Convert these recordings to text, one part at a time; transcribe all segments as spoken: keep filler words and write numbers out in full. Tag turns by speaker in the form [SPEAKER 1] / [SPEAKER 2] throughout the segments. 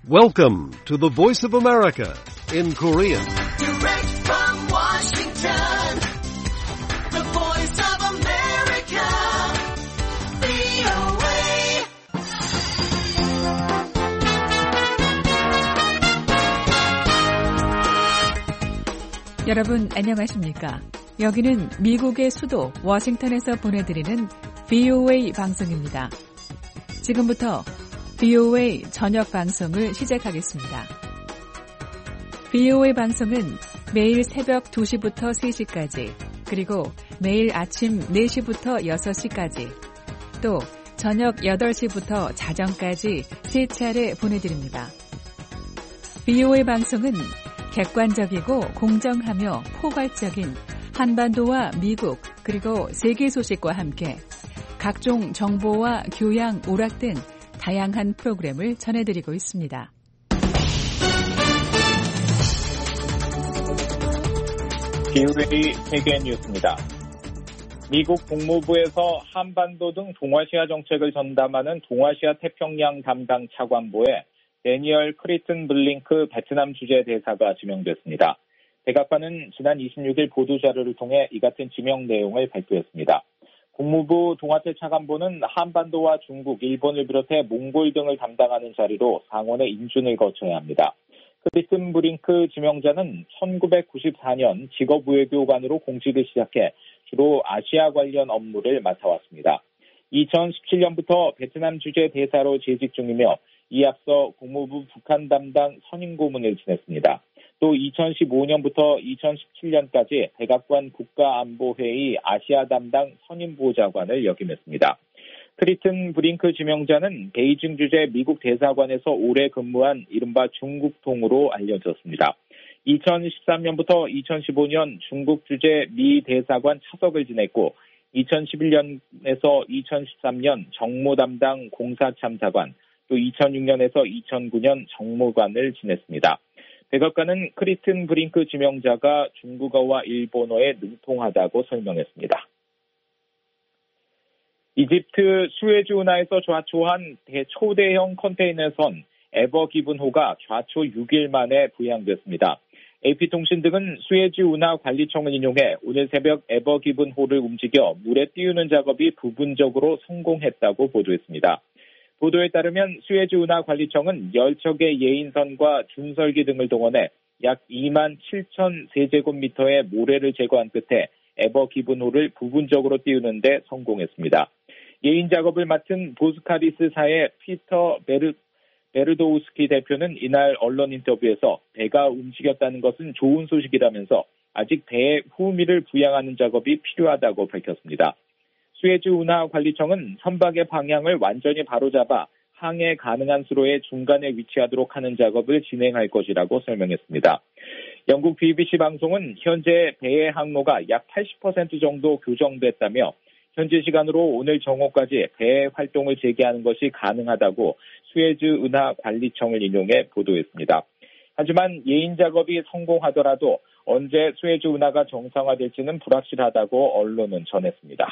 [SPEAKER 1] Welcome to the Voice of America in Korean.
[SPEAKER 2] Direct from Washington, the Voice of America, 브이오에이.
[SPEAKER 3] 여러분 안녕하십니까? 여기는 미국의 수도 워싱턴에서 보내드리는 브이오에이 방송입니다. 지금부터 브이오에이 저녁 방송을 시작하겠습니다. 브이오에이 방송은 매일 새벽 두 시부터 세 시까지, 그리고 매일 아침 네 시부터 여섯 시까지, 또 저녁 여덟 시부터 자정까지 세 차례 보내드립니다. 브이오에이 방송은 객관적이고 공정하며 포괄적인 한반도와 미국 그리고 세계 소식과 함께 각종 정보와 교양, 오락 등 다양한 프로그램을 전해드리고 있습니다.
[SPEAKER 4] 브이오에이 세계 뉴스입니다. 미국 국무부에서 한반도 등 동아시아 정책을 전담하는 동아시아 태평양 담당 차관보에 데니얼 크리튼 블링크 베트남 주재 대사가 지명됐습니다. 백악관은 지난 이십육 일 보도자료를 통해 이 같은 지명 내용을 발표했습니다. 국무부 동아태 차관보는 한반도와 중국, 일본을 비롯해 몽골 등을 담당하는 자리로 상원의 인준을 거쳐야 합니다. 크리튼 블링크 지명자는 천구백구십사 년 직업외교관으로 공직을 시작해 주로 아시아 관련 업무를 맡아왔습니다. 이천십칠 년부터 베트남 주재 대사로 재직 중이며 이에 앞서 국무부 북한 담당 선임고문을 지냈습니다. 또 이천십오 년부터 이천십칠 년까지 백악관 국가안보회의 아시아 담당 선임보좌관을 역임했습니다. 크리튼 브링크 지명자는 베이징 주재 미국 대사관에서 오래 근무한 이른바 중국통으로 알려졌습니다. 이천십삼 년부터 이천십오 년 중국 주재 미 대사관 차석을 지냈고 이천십일 년에서 이천십삼 년 정무 담당 공사참사관, 또 이천육 년에서 이천구 년 정무관을 지냈습니다. 백악관은 크리튼 브링크 지명자가 중국어와 일본어에 능통하다고 설명했습니다. 이집트 수에즈 운하에서 좌초한 초대형 컨테이너선 에버기븐호가 좌초 육 일 만에 부양됐습니다. 에이피통신 등은 수에즈 운하 관리청을 인용해 오늘 새벽 에버기븐호를 움직여 물에 띄우는 작업이 부분적으로 성공했다고 보도했습니다. 보도에 따르면 수에즈 운하 관리청은 열 척의 예인선과 준설기 등을 동원해 약 이만 칠천 세제곱미터의 모래를 제거한 끝에 에버기븐호를 부분적으로 띄우는 데 성공했습니다. 예인 작업을 맡은 보스카리스사의 피터 베르, 베르도우스키 대표는 이날 언론 인터뷰에서 배가 움직였다는 것은 좋은 소식이라면서 아직 배에 후미를 부양하는 작업이 필요하다고 밝혔습니다. 수에즈 운하 관리청은 선박의 방향을 완전히 바로잡아 항해 가능한 수로의 중간에 위치하도록 하는 작업을 진행할 것이라고 설명했습니다. 영국 비비씨 방송은 현재 배의 항로가 약 팔십 퍼센트 정도 교정됐다며 현지 시간으로 오늘 정오까지 배의 활동을 재개하는 것이 가능하다고 수에즈 운하 관리청을 인용해 보도했습니다. 하지만 예인 작업이 성공하더라도 언제 수에즈 운하가 정상화될지는 불확실하다고 언론은 전했습니다.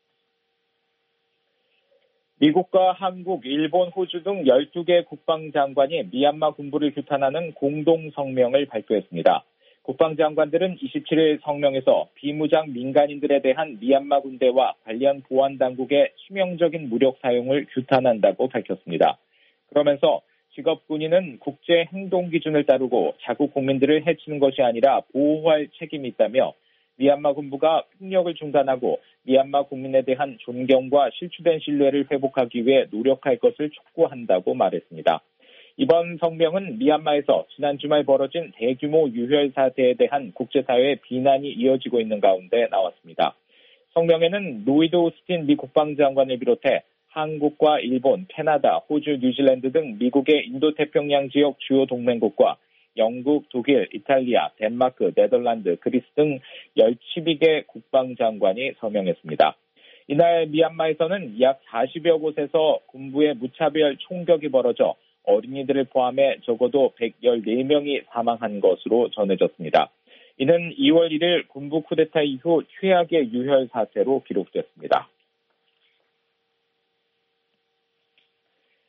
[SPEAKER 4] 미국과 한국, 일본, 호주 등 열두 개 국방장관이 미얀마 군부를 규탄하는 공동성명을 발표했습니다. 국방장관들은 이십칠 일 성명에서 비무장 민간인들에 대한 미얀마 군대와 관련 보안당국의 치명적인 무력 사용을 규탄한다고 밝혔습니다. 그러면서 직업군인은 국제 행동 기준을 따르고 자국 국민들을 해치는 것이 아니라 보호할 책임이 있다며 미얀마 군부가 폭력을 중단하고 미얀마 국민에 대한 존경과 실추된 신뢰를 회복하기 위해 노력할 것을 촉구한다고 말했습니다. 이번 성명은 미얀마에서 지난 주말 벌어진 대규모 유혈 사태에 대한 국제사회의 비난이 이어지고 있는 가운데 나왔습니다. 성명에는 로이드 오스틴 미 국방장관을 비롯해 한국과 일본, 캐나다, 호주, 뉴질랜드 등 미국의 인도태평양 지역 주요 동맹국과 영국, 독일, 이탈리아, 덴마크, 네덜란드, 그리스 등 열십이 개 국방장관이 서명했습니다. 이날 미얀마에서는 약 사십여 곳에서 군부의 무차별 총격이 벌어져 어린이들을 포함해 적어도 백십사 명이 사망한 것으로 전해졌습니다. 이는 이월 일일 군부 쿠데타 이후 최악의 유혈 사태로 기록됐습니다.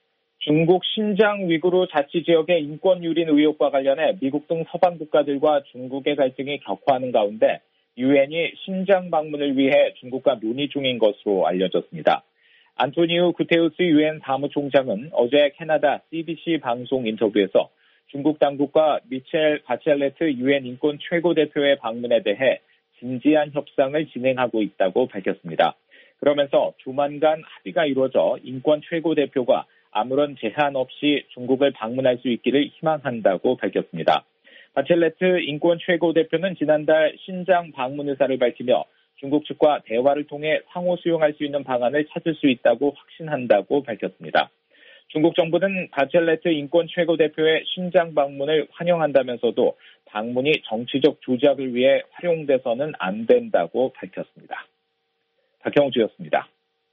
[SPEAKER 4] 중국 신장 위구르 자치지역의 인권 유린 의혹과 관련해 미국 등 서방 국가들과 중국의 갈등이 격화하는 가운데 유엔이 신장 방문을 위해 중국과 논의 중인 것으로 알려졌습니다. 안토니우 구테우스 유엔 사무총장은 어제 캐나다 씨비씨 방송 인터뷰에서 중국 당국과 미첼 바첼레트 유엔 인권 최고대표의 방문에 대해 진지한 협상을 진행하고 있다고 밝혔습니다. 그러면서 조만간 합의가 이루어져 인권 최고대표가 아무런 제한 없이 중국을 방문할 수 있기를 희망한다고 밝혔습니다. 바첼레트 인권 최고대표는 지난달 신장 방문 의사를 밝히며 중국 측과 대화를 통해 상호 수용할 수 있는 방안을 찾을 수 있다고 확신한다고 밝혔습니다. 중국 정부는 바첼레트 인권 최고대표의 신장 방문을 환영한다면서도 방문이 정치적 조작을 위해 활용돼서는 안 된다고 밝혔습니다. 박형주였습니다.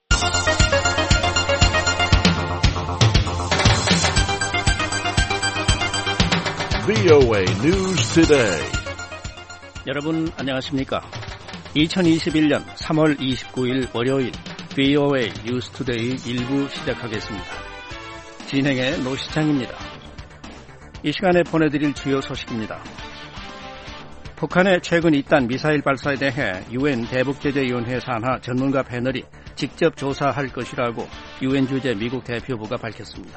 [SPEAKER 1] 브이오에이 News Today.
[SPEAKER 5] 여러분 안녕하십니까? 이천이십일년 삼월 이십구일 월요일 브이오에이 뉴스 투데이 일부 시작하겠습니다. 진행의 노시창입니다. 이 시간에 보내드릴 주요 소식입니다. 북한의 최근 잇단 미사일 발사에 대해 유엔 대북제재위원회 산하 전문가 패널이 직접 조사할 것이라고 유엔 주재 미국 대표부가 밝혔습니다.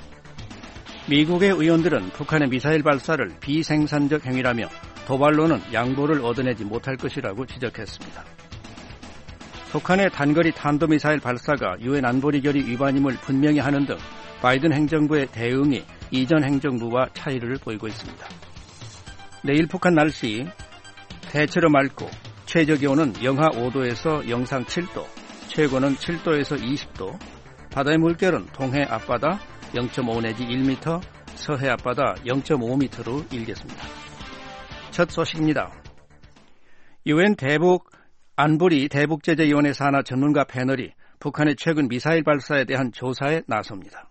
[SPEAKER 5] 미국의 의원들은 북한의 미사일 발사를 비생산적 행위라며 도발로는 양보를 얻어내지 못할 것이라고 지적했습니다. 북한의 단거리 탄도미사일 발사가 유엔 안보리 결의 위반임을 분명히 하는 등 바이든 행정부의 대응이 이전 행정부와 차이를 보이고 있습니다. 내일 북한 날씨 대체로 맑고 최저기온은 영하 오도에서 영상 칠도, 최고는 칠도에서 이십도, 바다의 물결은 동해 앞바다 영점오 내지 일 미터, 서해 앞바다 영점오 미터로 일겠습니다. 첫 소식입니다. 유엔 대북 안보리 대북제재위원회 산하 전문가 패널이 북한의 최근 미사일 발사에 대한 조사에 나섭니다.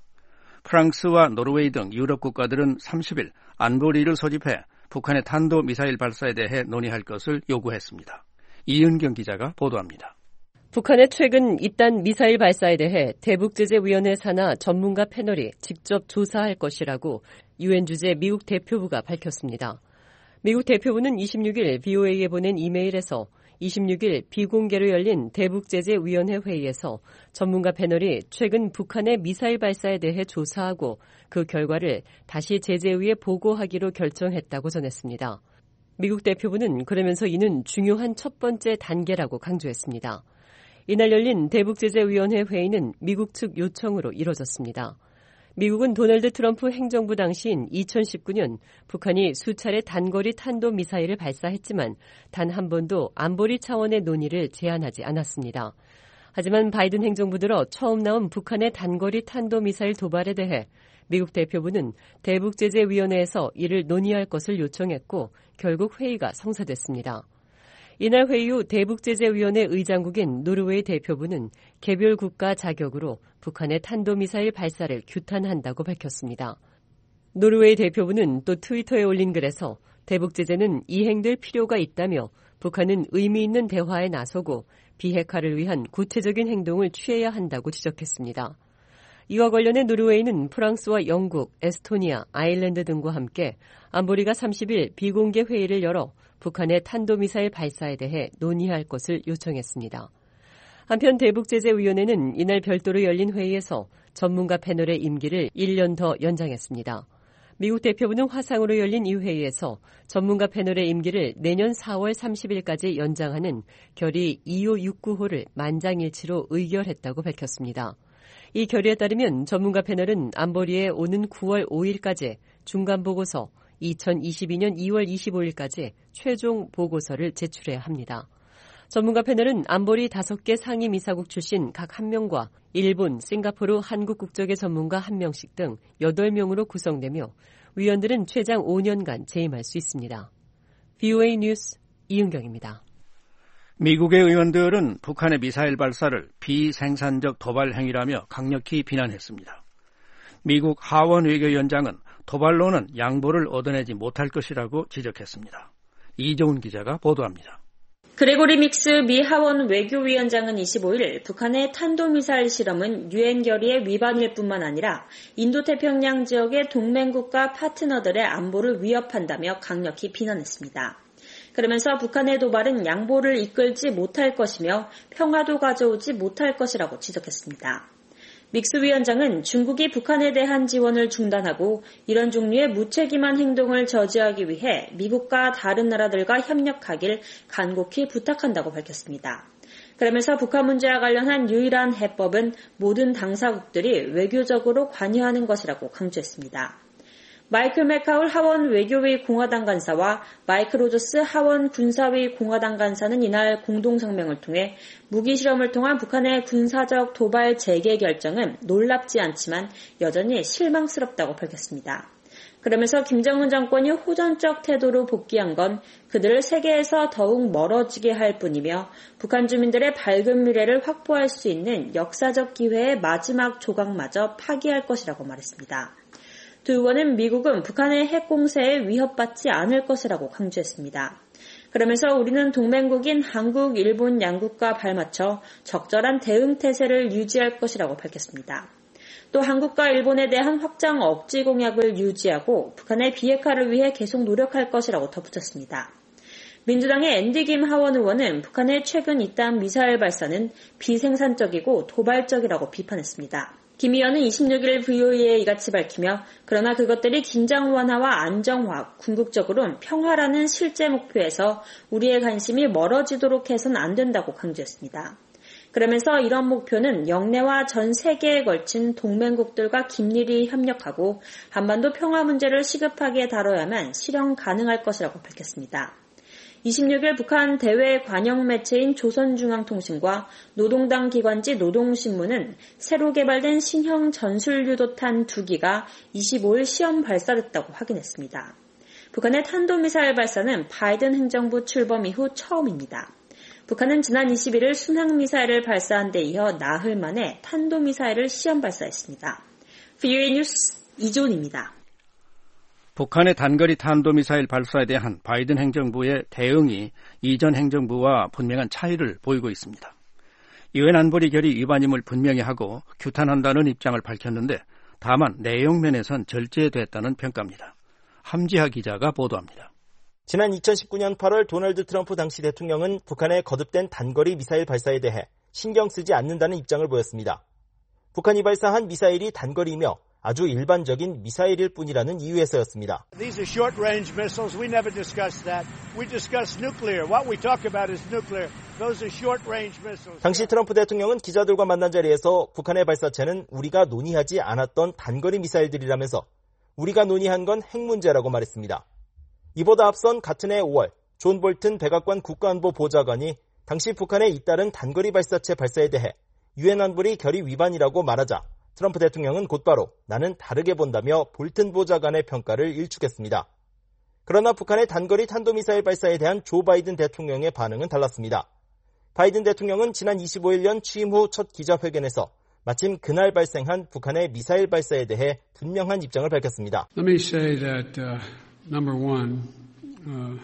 [SPEAKER 5] 프랑스와 노르웨이 등 유럽 국가들은 삼십일 안보리를 소집해 북한의 탄도미사일 발사에 대해 논의할 것을 요구했습니다. 이은경 기자가 보도합니다.
[SPEAKER 6] 북한의 최근 잇단 미사일 발사에 대해 대북제재위원회 산하 전문가 패널이 직접 조사할 것이라고 유엔 주재 미국 대표부가 밝혔습니다. 미국 대표부는 이십육일 브이오에이에 보낸 이메일에서 이십육일 비공개로 열린 대북제재위원회 회의에서 전문가 패널이 최근 북한의 미사일 발사에 대해 조사하고 그 결과를 다시 제재위에 보고하기로 결정했다고 전했습니다. 미국 대표부는 그러면서 이는 중요한 첫 번째 단계라고 강조했습니다. 이날 열린 대북제재위원회 회의는 미국 측 요청으로 이뤄졌습니다. 미국은 도널드 트럼프 행정부 당시인 이천십구년 북한이 수차례 단거리 탄도미사일을 발사했지만 단 한 번도 안보리 차원의 논의를 제안하지 않았습니다. 하지만 바이든 행정부 들어 처음 나온 북한의 단거리 탄도미사일 도발에 대해 미국 대표부는 대북제재위원회에서 이를 논의할 것을 요청했고 결국 회의가 성사됐습니다. 이날 회의 후 대북제재위원회 의장국인 노르웨이 대표부는 개별 국가 자격으로 북한의 탄도미사일 발사를 규탄한다고 밝혔습니다. 노르웨이 대표부는 또 트위터에 올린 글에서 대북제재는 이행될 필요가 있다며 북한은 의미 있는 대화에 나서고 비핵화를 위한 구체적인 행동을 취해야 한다고 지적했습니다. 이와 관련해 노르웨이는 프랑스와 영국, 에스토니아, 아일랜드 등과 함께 안보리가 삼십일 비공개 회의를 열어 북한의 탄도미사일 발사에 대해 논의할 것을 요청했습니다. 한편 대북제재위원회는 이날 별도로 열린 회의에서 전문가 패널의 임기를 일 년 더 연장했습니다. 미국 대표부는 화상으로 열린 이 회의에서 전문가 패널의 임기를 내년 사월 삼십일까지 연장하는 결의 이오육구호를 만장일치로 의결했다고 밝혔습니다. 이 결의에 따르면 전문가 패널은 안보리에 오는 구월 오일까지 중간보고서, 이천이십이년 이월 이십오일까지 최종 보고서를 제출해야 합니다. 전문가 패널은 안보리 다섯 개 상임이사국 출신 각 한 명과 일본, 싱가포르, 한국 국적의 전문가 한 명씩 등 여덟 명으로 구성되며 위원들은 최장 오 년간 재임할 수 있습니다. 브이오에이 뉴스 이은경입니다.
[SPEAKER 5] 미국의 의원들은 북한의 미사일 발사를 비생산적 도발 행위라며 강력히 비난했습니다. 미국 하원 외교위원장은 도발로는 양보를 얻어내지 못할 것이라고 지적했습니다. 이종훈 기자가 보도합니다.
[SPEAKER 7] 그레고리 믹스 미 하원 외교위원장은 이십오일 북한의 탄도미사일 실험은 유엔 결의의 위반일 뿐만 아니라 인도태평양 지역의 동맹국가 파트너들의 안보를 위협한다며 강력히 비난했습니다. 그러면서 북한의 도발은 양보를 이끌지 못할 것이며 평화도 가져오지 못할 것이라고 지적했습니다. 믹스 위원장은 중국이 북한에 대한 지원을 중단하고 이런 종류의 무책임한 행동을 저지하기 위해 미국과 다른 나라들과 협력하길 간곡히 부탁한다고 밝혔습니다. 그러면서 북한 문제와 관련한 유일한 해법은 모든 당사국들이 외교적으로 관여하는 것이라고 강조했습니다. 마이클 맥카울 하원 외교위 공화당 간사와 마이클 로저스 하원 군사위 공화당 간사는 이날 공동성명을 통해 무기 실험을 통한 북한의 군사적 도발 재개 결정은 놀랍지 않지만 여전히 실망스럽다고 밝혔습니다. 그러면서 김정은 정권이 호전적 태도로 복귀한 건 그들을 세계에서 더욱 멀어지게 할 뿐이며 북한 주민들의 밝은 미래를 확보할 수 있는 역사적 기회의 마지막 조각마저 파기할 것이라고 말했습니다. 두 의원은 미국은 북한의 핵 공세에 위협받지 않을 것이라고 강조했습니다. 그러면서 우리는 동맹국인 한국, 일본 양국과 발맞춰 적절한 대응 태세를 유지할 것이라고 밝혔습니다. 또 한국과 일본에 대한 확장 억지 공약을 유지하고 북한의 비핵화를 위해 계속 노력할 것이라고 덧붙였습니다. 민주당의 앤디 김 하원 의원은 북한의 최근 이딴 미사일 발사는 비생산적이고 도발적이라고 비판했습니다. 김 의원은 이십육일 브이오에이에 이같이 밝히며 그러나 그것들이 긴장 완화와 안정화, 궁극적으로는 평화라는 실제 목표에서 우리의 관심이 멀어지도록 해서는 안 된다고 강조했습니다. 그러면서 이런 목표는 영내와 전 세계에 걸친 동맹국들과 긴밀히 협력하고 한반도 평화 문제를 시급하게 다뤄야만 실현 가능할 것이라고 밝혔습니다. 이십육일 북한 대외 관영 매체인 조선중앙통신과 노동당 기관지 노동신문은 새로 개발된 신형 전술유도탄 두 기가 이십오일 시험 발사됐다고 확인했습니다. 북한의 탄도미사일 발사는 바이든 행정부 출범 이후 처음입니다. 북한은 지난 이십일일 순항미사일을 발사한 데 이어 나흘 만에 탄도미사일을 시험 발사했습니다. 브이오에이 뉴스 이존입니다.
[SPEAKER 5] 북한의 단거리 탄도미사일 발사에 대한 바이든 행정부의 대응이 이전 행정부와 분명한 차이를 보이고 있습니다. 유엔 안보리 결의 위반임을 분명히 하고 규탄한다는 입장을 밝혔는데 다만 내용면에선 절제됐다는 평가입니다. 함지하 기자가 보도합니다.
[SPEAKER 8] 지난 이천십구년 팔월 도널드 트럼프 당시 대통령은 북한의 거듭된 단거리 미사일 발사에 대해 신경 쓰지 않는다는 입장을 보였습니다. 북한이 발사한 미사일이 단거리이며 아주 일반적인 미사일일 뿐이라는 이유에서였습니다.
[SPEAKER 9] These are short-range missiles. We never discuss that. We discuss nuclear. What we talk about is nuclear. Those are short-range missiles.
[SPEAKER 8] 당시 트럼프 대통령은 기자들과 만난 자리에서 북한의 발사체는 우리가 논의하지 않았던 단거리 미사일들이라면서 우리가 논의한 건 핵 문제라고 말했습니다. 이보다 앞선 같은 해 오월 존 볼튼 백악관 국가안보 보좌관이 당시 북한의 잇따른 단거리 발사체 발사에 대해 유엔 안보리 결의 위반이라고 말하자 트럼프 대통령은 곧바로 나는 다르게 본다며 볼튼 보좌관의 평가를 일축했습니다. 그러나 북한의 단거리 탄도미사일 발사에 대한 조 바이든 대통령의 반응은 달랐습니다. 바이든 대통령은 지난 이십오일 년 취임 후 첫 기자회견에서 마침 그날 발생한 북한의 미사일 발사에 대해 분명한 입장을 밝혔습니다.
[SPEAKER 10] Let me say that uh, number one, uh,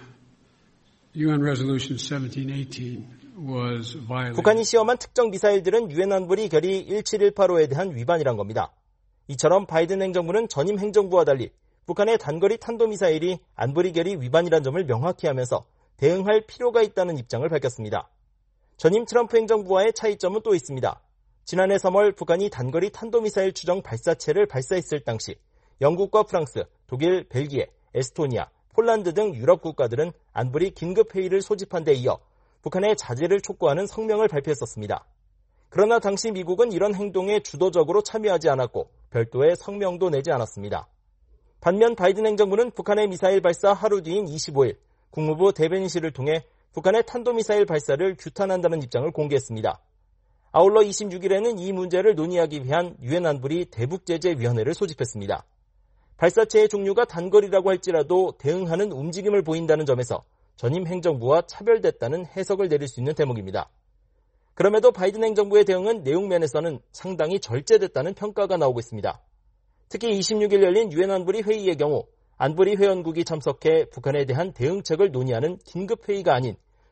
[SPEAKER 10] 유엔 Resolution seventeen eighteen was violated.
[SPEAKER 8] 북한이 시험한 특정 미사일들은 유엔 안보리 결의 일칠일팔오에 대한 위반이란 겁니다. 이처럼 바이든 행정부는 전임 행정부와 달리 북한의 단거리 탄도미사일이 안보리 결의 위반이란 점을 명확히 하면서 대응할 필요가 있다는 입장을 밝혔습니다. 전임 트럼프 행정부와의 차이점은 또 있습니다. 지난해 삼월 북한이 단거리 탄도미사일 추정 발사체를 발사했을 당시 영국과 프랑스, 독일, 벨기에, 에스토니아, 폴란드 등 유럽 국가들은 안보리 긴급회의를 소집한 데 이어 북한의 자제를 촉구하는 성명을 발표했었습니다. 그러나 당시 미국은 이런 행동에 주도적으로 참여하지 않았고 별도의 성명도 내지 않았습니다. 반면 바이든 행정부는 북한의 미사일 발사 하루 뒤인 이십오일 국무부 대변인실을 통해 북한의 탄도미사일 발사를 규탄한다는 입장을 공개했습니다. 아울러 이십육일에는 이 문제를 논의하기 위한 유엔 안보리 대북제재위원회를 소집했습니다. 발사체의 종류가 단거리라고 할지라도 대응하는 움직임을 보인다는 점에서 전임 행정부와 차별됐다는 해석을 내릴 수 있는 대목입니다. 그럼에도 바이든 행정부의 대응은 내용면에서는 상당히 절제됐다는 평가가 나오고 있습니다. 특히 이십육일 열린 유엔 안보리 회의의 경우 안보리 회원국이 참석해 북한에 대한 대응책을 논의하는 긴급회의가 아닌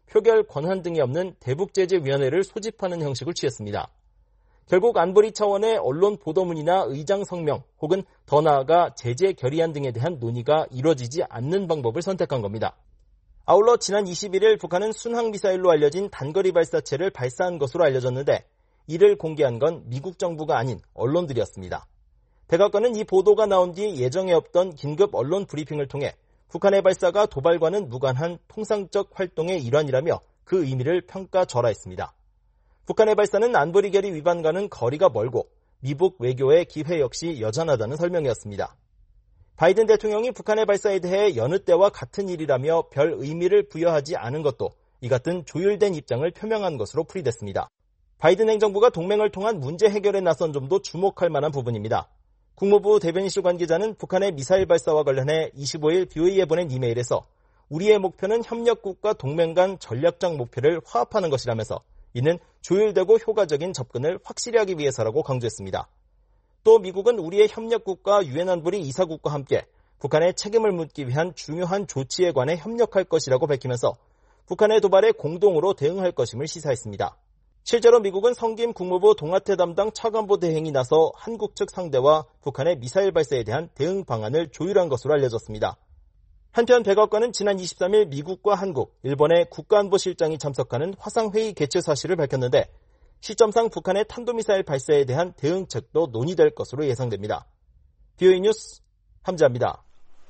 [SPEAKER 8] 표결 권한 등이 없는 대북제재위원회를 소집하는 형식을 취했습니다. 결국 안보리 차원의 언론 보도문이나 의장 성명 혹은 더 나아가 제재 결의안 등에 대한 논의가 이뤄지지 않는 방법을 선택한 겁니다. 아울러 지난 이십일일 북한은 순항미사일로 알려진 단거리 발사체를 발사한 것으로 알려졌는데 이를 공개한 건 미국 정부가 아닌 언론들이었습니다. 백악관은 이 보도가 나온 뒤 예정에 없던 긴급 언론 브리핑을 통해 북한의 발사가 도발과는 무관한 통상적 활동의 일환이라며 그 의미를 평가절하했습니다. 북한의 발사는 안보리 결의 위반과는 거리가 멀고 미북 외교의 기회 역시 여전하다는 설명이었습니다. 바이든 대통령이 북한의 발사에 대해 여느 때와 같은 일이라며 별 의미를 부여하지 않은 것도 이 같은 조율된 입장을 표명한 것으로 풀이됐습니다. 바이든 행정부가 동맹을 통한 문제 해결에 나선 점도 주목할 만한 부분입니다. 국무부 대변인실 관계자는 북한의 미사일 발사와 관련해 이십오일 비오이에 보낸 이메일에서 우리의 목표는 협력국과 동맹 간 전략적 목표를 화합하는 것이라면서 이는 조율되고 효과적인 접근을 확실히 하기 위해서라고 강조했습니다. 또 미국은 우리의 협력국과 유엔 안보리 이사국과 함께 북한의 책임을 묻기 위한 중요한 조치에 관해 협력할 것이라고 밝히면서 북한의 도발에 공동으로 대응할 것임을 시사했습니다. 실제로 미국은 성김 국무부 동아태 담당 차관보 대행이 나서 한국 측 상대와 북한의 미사일 발사에 대한 대응 방안을 조율한 것으로 알려졌습니다. 한편 백악관은 지난 이십삼일 미국과 한국, 일본의 국가안보실장이 참석하는 화상회의 개최 사실을 밝혔는데 시점상 북한의 탄도미사일 발사에 대한 대응책도 논의될 것으로 예상됩니다. 비오이 뉴스 함지아입니다.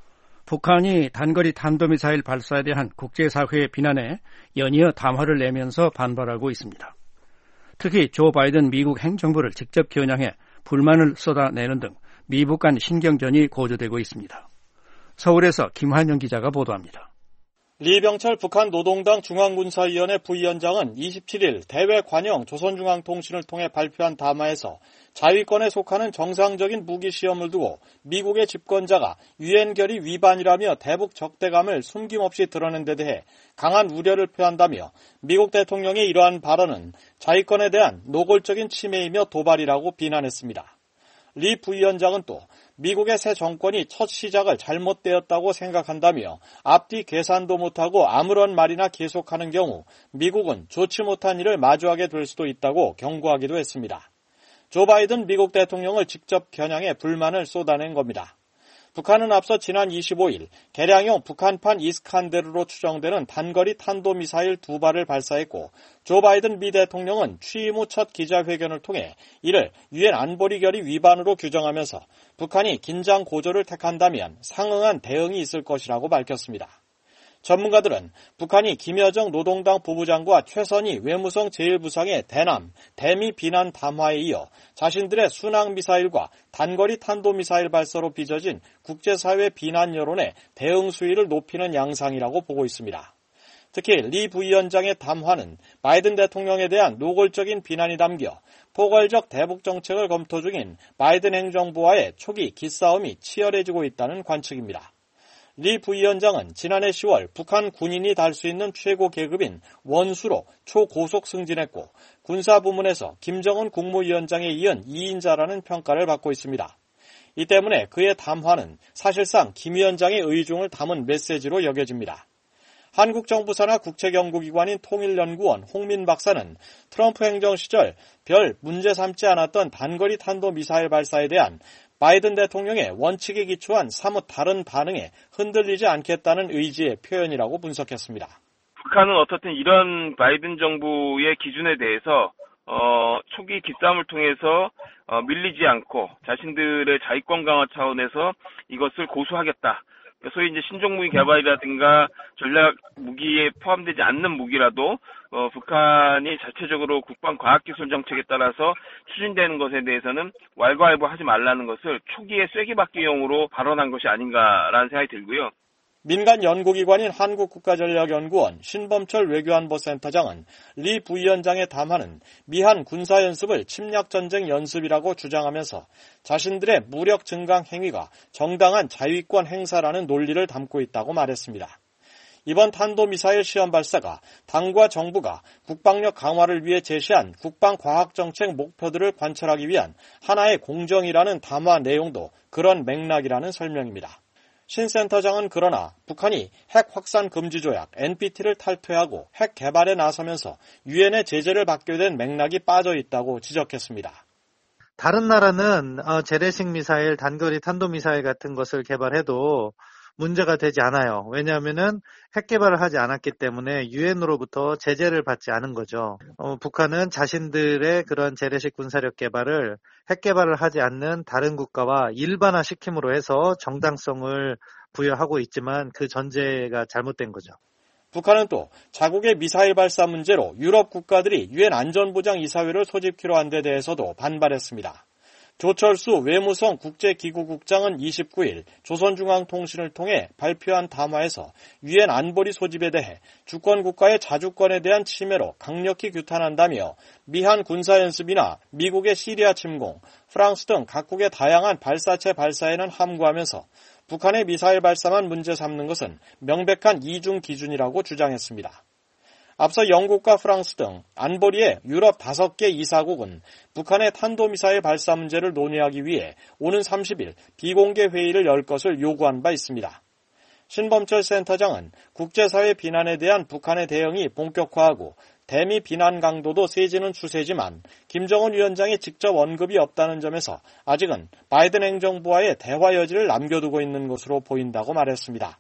[SPEAKER 5] 북한이 단거리 탄도미사일 발사에 대한 국제사회의 비난에 연이어 담화를 내면서 반발하고 있습니다. 특히 조 바이든 미국 행정부를 직접 겨냥해 불만을 쏟아내는 등 미북 간 신경전이 고조되고 있습니다. 서울에서 김환영 기자가 보도합니다.
[SPEAKER 11] 리병철 북한 노동당 중앙군사위원회 부위원장은 이십칠일 대외 관영 조선중앙통신을 통해 발표한 담화에서 자위권에 속하는 정상적인 무기 시험을 두고 미국의 집권자가 유엔 결의 위반이라며 대북 적대감을 숨김없이 드러낸 데 대해 강한 우려를 표한다며 미국 대통령의 이러한 발언은 자위권에 대한 노골적인 침해이며 도발이라고 비난했습니다. 리 부위원장은 또 미국의 새 정권이 첫 시작을 잘못되었다고 생각한다며 앞뒤 계산도 못하고 아무런 말이나 계속하는 경우 미국은 좋지 못한 일을 마주하게 될 수도 있다고 경고하기도 했습니다. 조 바이든 미국 대통령을 직접 겨냥해 불만을 쏟아낸 겁니다. 북한은 앞서 지난 이십오일 개량형 북한판 이스칸데르로 추정되는 단거리 탄도미사일 두 발을 발사했고 조 바이든 미 대통령은 취임 후 첫 기자회견을 통해 이를 유엔 안보리 결의 위반으로 규정하면서 북한이 긴장 고조를 택한다면 상응한 대응이 있을 것이라고 밝혔습니다. 전문가들은 북한이 김여정 노동당 부부장과 최선희 외무성 제일 부상의 대남, 대미 비난 담화에 이어 자신들의 순항미사일과 단거리 탄도미사일 발사로 빚어진 국제사회 비난 여론에 대응 수위를 높이는 양상이라고 보고 있습니다. 특히 리 부위원장의 담화는 바이든 대통령에 대한 노골적인 비난이 담겨 포괄적 대북 정책을 검토 중인 바이든 행정부와의 초기 기싸움이 치열해지고 있다는 관측입니다. 리 부위원장은 지난해 시월 북한 군인이 달 수 있는 최고 계급인 원수로 초고속 승진했고 군사부문에서 김정은 국무위원장에 이은 이인자라는 평가를 받고 있습니다. 이 때문에 그의 담화는 사실상 김 위원장의 의중을 담은 메시지로 여겨집니다. 한국 정부 산하 국책연구기관인 통일연구원 홍민 박사는 트럼프 행정 시절 별 문제 삼지 않았던 단거리 탄도미사일 발사에 대한 바이든 대통령의 원칙에 기초한 사뭇 다른 반응에 흔들리지 않겠다는 의지의 표현이라고 분석했습니다.
[SPEAKER 12] 북한은 어떻든 이런 바이든 정부의 기준에 대해서 어, 초기 기싸움을 통해서 어, 밀리지 않고 자신들의 자위권 강화 차원에서 이것을 고수하겠다. 소위 이제 신종무기 개발이라든가 전략 무기에 포함되지 않는 무기라도 어, 북한이 자체적으로 국방과학기술 정책에 따라서 추진되는 것에 대해서는 왈가왈부하지 말라는 것을 초기에 쐐기받기용으로 발언한 것이 아닌가라는 생각이 들고요.
[SPEAKER 11] 민간 연구기관인 한국국가전략연구원 신범철 외교안보센터장은 리 부위원장의 담화는 미한 군사연습을 침략전쟁 연습이라고 주장하면서 자신들의 무력 증강 행위가 정당한 자위권 행사라는 논리를 담고 있다고 말했습니다. 이번 탄도미사일 시험 발사가 당과 정부가 국방력 강화를 위해 제시한 국방과학정책 목표들을 관철하기 위한 하나의 공정이라는 담화 내용도 그런 맥락이라는 설명입니다. 신 센터장은 그러나 북한이 핵 확산 금지 조약 엔피티를 탈퇴하고 핵 개발에 나서면서 유엔의 제재를 받게 된 맥락이 빠져 있다고 지적했습니다.
[SPEAKER 13] 다른 나라는 재래식 미사일, 단거리 탄도미사일 같은 것을 개발해도 문제가 되지 않아요. 왜냐하면은 핵 개발을 하지 않았기 때문에 유엔으로부터 제재를 받지 않은 거죠. 어, 북한은 자신들의 그런 재래식 군사력 개발을 핵 개발을 하지 않는 다른 국가와 일반화시킴으로 해서 정당성을 부여하고 있지만 그 전제가 잘못된 거죠.
[SPEAKER 11] 북한은 또 자국의 미사일 발사 문제로 유럽 국가들이 유엔 안전보장이사회를 소집키로 한 데 대해서도 반발했습니다. 조철수 외무성 국제기구국장은 이십구일 조선중앙통신을 통해 발표한 담화에서 유엔 안보리 소집에 대해 주권국가의 자주권에 대한 침해로 강력히 규탄한다며 미한 군사연습이나 미국의 시리아 침공, 프랑스 등 각국의 다양한 발사체 발사에는 함구하면서 북한의 미사일 발사만 문제 삼는 것은 명백한 이중 기준이라고 주장했습니다. 앞서 영국과 프랑스 등 안보리의 유럽 다섯 개 이사국은 북한의 탄도미사일 발사 문제를 논의하기 위해 오는 삼십일 비공개 회의를 열 것을 요구한 바 있습니다. 신범철 센터장은 국제사회 비난에 대한 북한의 대응이 본격화하고 대미 비난 강도도 세지는 추세지만 김정은 위원장의 직접 언급이 없다는 점에서 아직은 바이든 행정부와의 대화 여지를 남겨두고 있는 것으로 보인다고 말했습니다.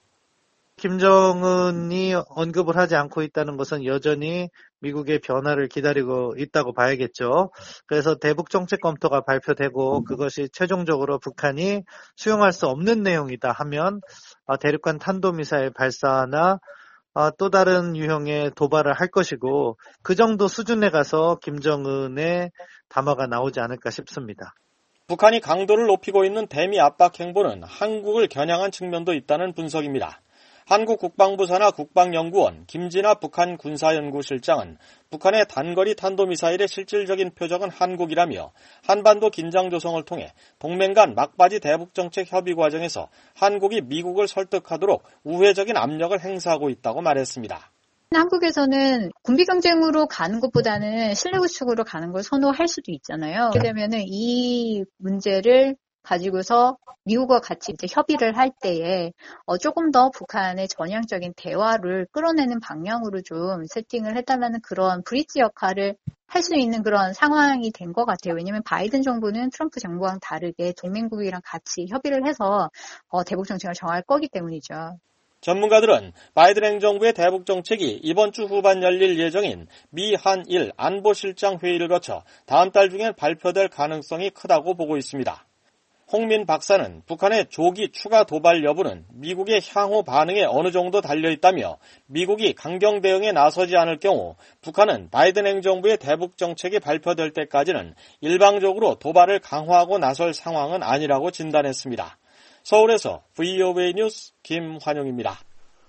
[SPEAKER 13] 김정은이 언급을 하지 않고 있다는 것은 여전히 미국의 변화를 기다리고 있다고 봐야겠죠. 그래서 대북 정책 검토가 발표되고 그것이 최종적으로 북한이 수용할 수 없는 내용이다 하면 대륙간 탄도미사일 발사나 또 다른 유형의 도발을 할 것이고 그 정도 수준에 가서 김정은의 담화가 나오지 않을까 싶습니다.
[SPEAKER 11] 북한이 강도를 높이고 있는 대미 압박 행보는 한국을 겨냥한 측면도 있다는 분석입니다. 한국 국방부 산하 국방연구원 김진아 북한 군사연구실장은 북한의 단거리 탄도미사일의 실질적인 표적은 한국이라며 한반도 긴장 조성을 통해 동맹 간 막바지 대북정책 협의 과정에서 한국이 미국을 설득하도록 우회적인 압력을 행사하고 있다고 말했습니다.
[SPEAKER 14] 한국에서는 군비 경쟁으로 가는 것보다는 실내 구축으로 가는 걸 선호할 수도 있잖아요. 그렇게 되면은 이 문제를 가지고서 미국과 같이 이제 협의를 할 때에 어 조금 더 북한의 전향적인 대화를 끌어내는 방향으로 좀 세팅을 해달라는 그런 브릿지 역할을 할 수 있는 그런 상황이 된 것 같아요. 왜냐하면 바이든 정부는 트럼프 정부와는 다르게 동맹국이랑 같이 협의를 해서 어 대북 정책을 정할 거기 때문이죠.
[SPEAKER 11] 전문가들은 바이든 행정부의 대북 정책이 이번 주 후반 열릴 예정인 미 한일 안보실장 회의를 거쳐 다음 달 중엔 발표될 가능성이 크다고 보고 있습니다. 홍민 박사는 북한의 조기 추가 도발 여부는 미국의 향후 반응에 어느 정도 달려있다며 미국이 강경 대응에 나서지 않을 경우 북한은 바이든 행정부의 대북 정책이 발표될 때까지는 일방적으로 도발을 강화하고 나설 상황은 아니라고 진단했습니다. 서울에서 브이오에이 뉴스 김환용입니다.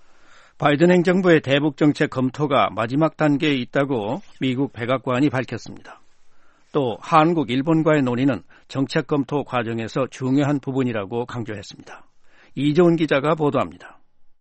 [SPEAKER 5] 바이든 행정부의 대북 정책 검토가 마지막 단계에 있다고 미국 백악관이 밝혔습니다. 또 한국, 일본과의 논의는 정책 검토 과정에서 중요한 부분이라고 강조했습니다. 이재훈 기자가 보도합니다.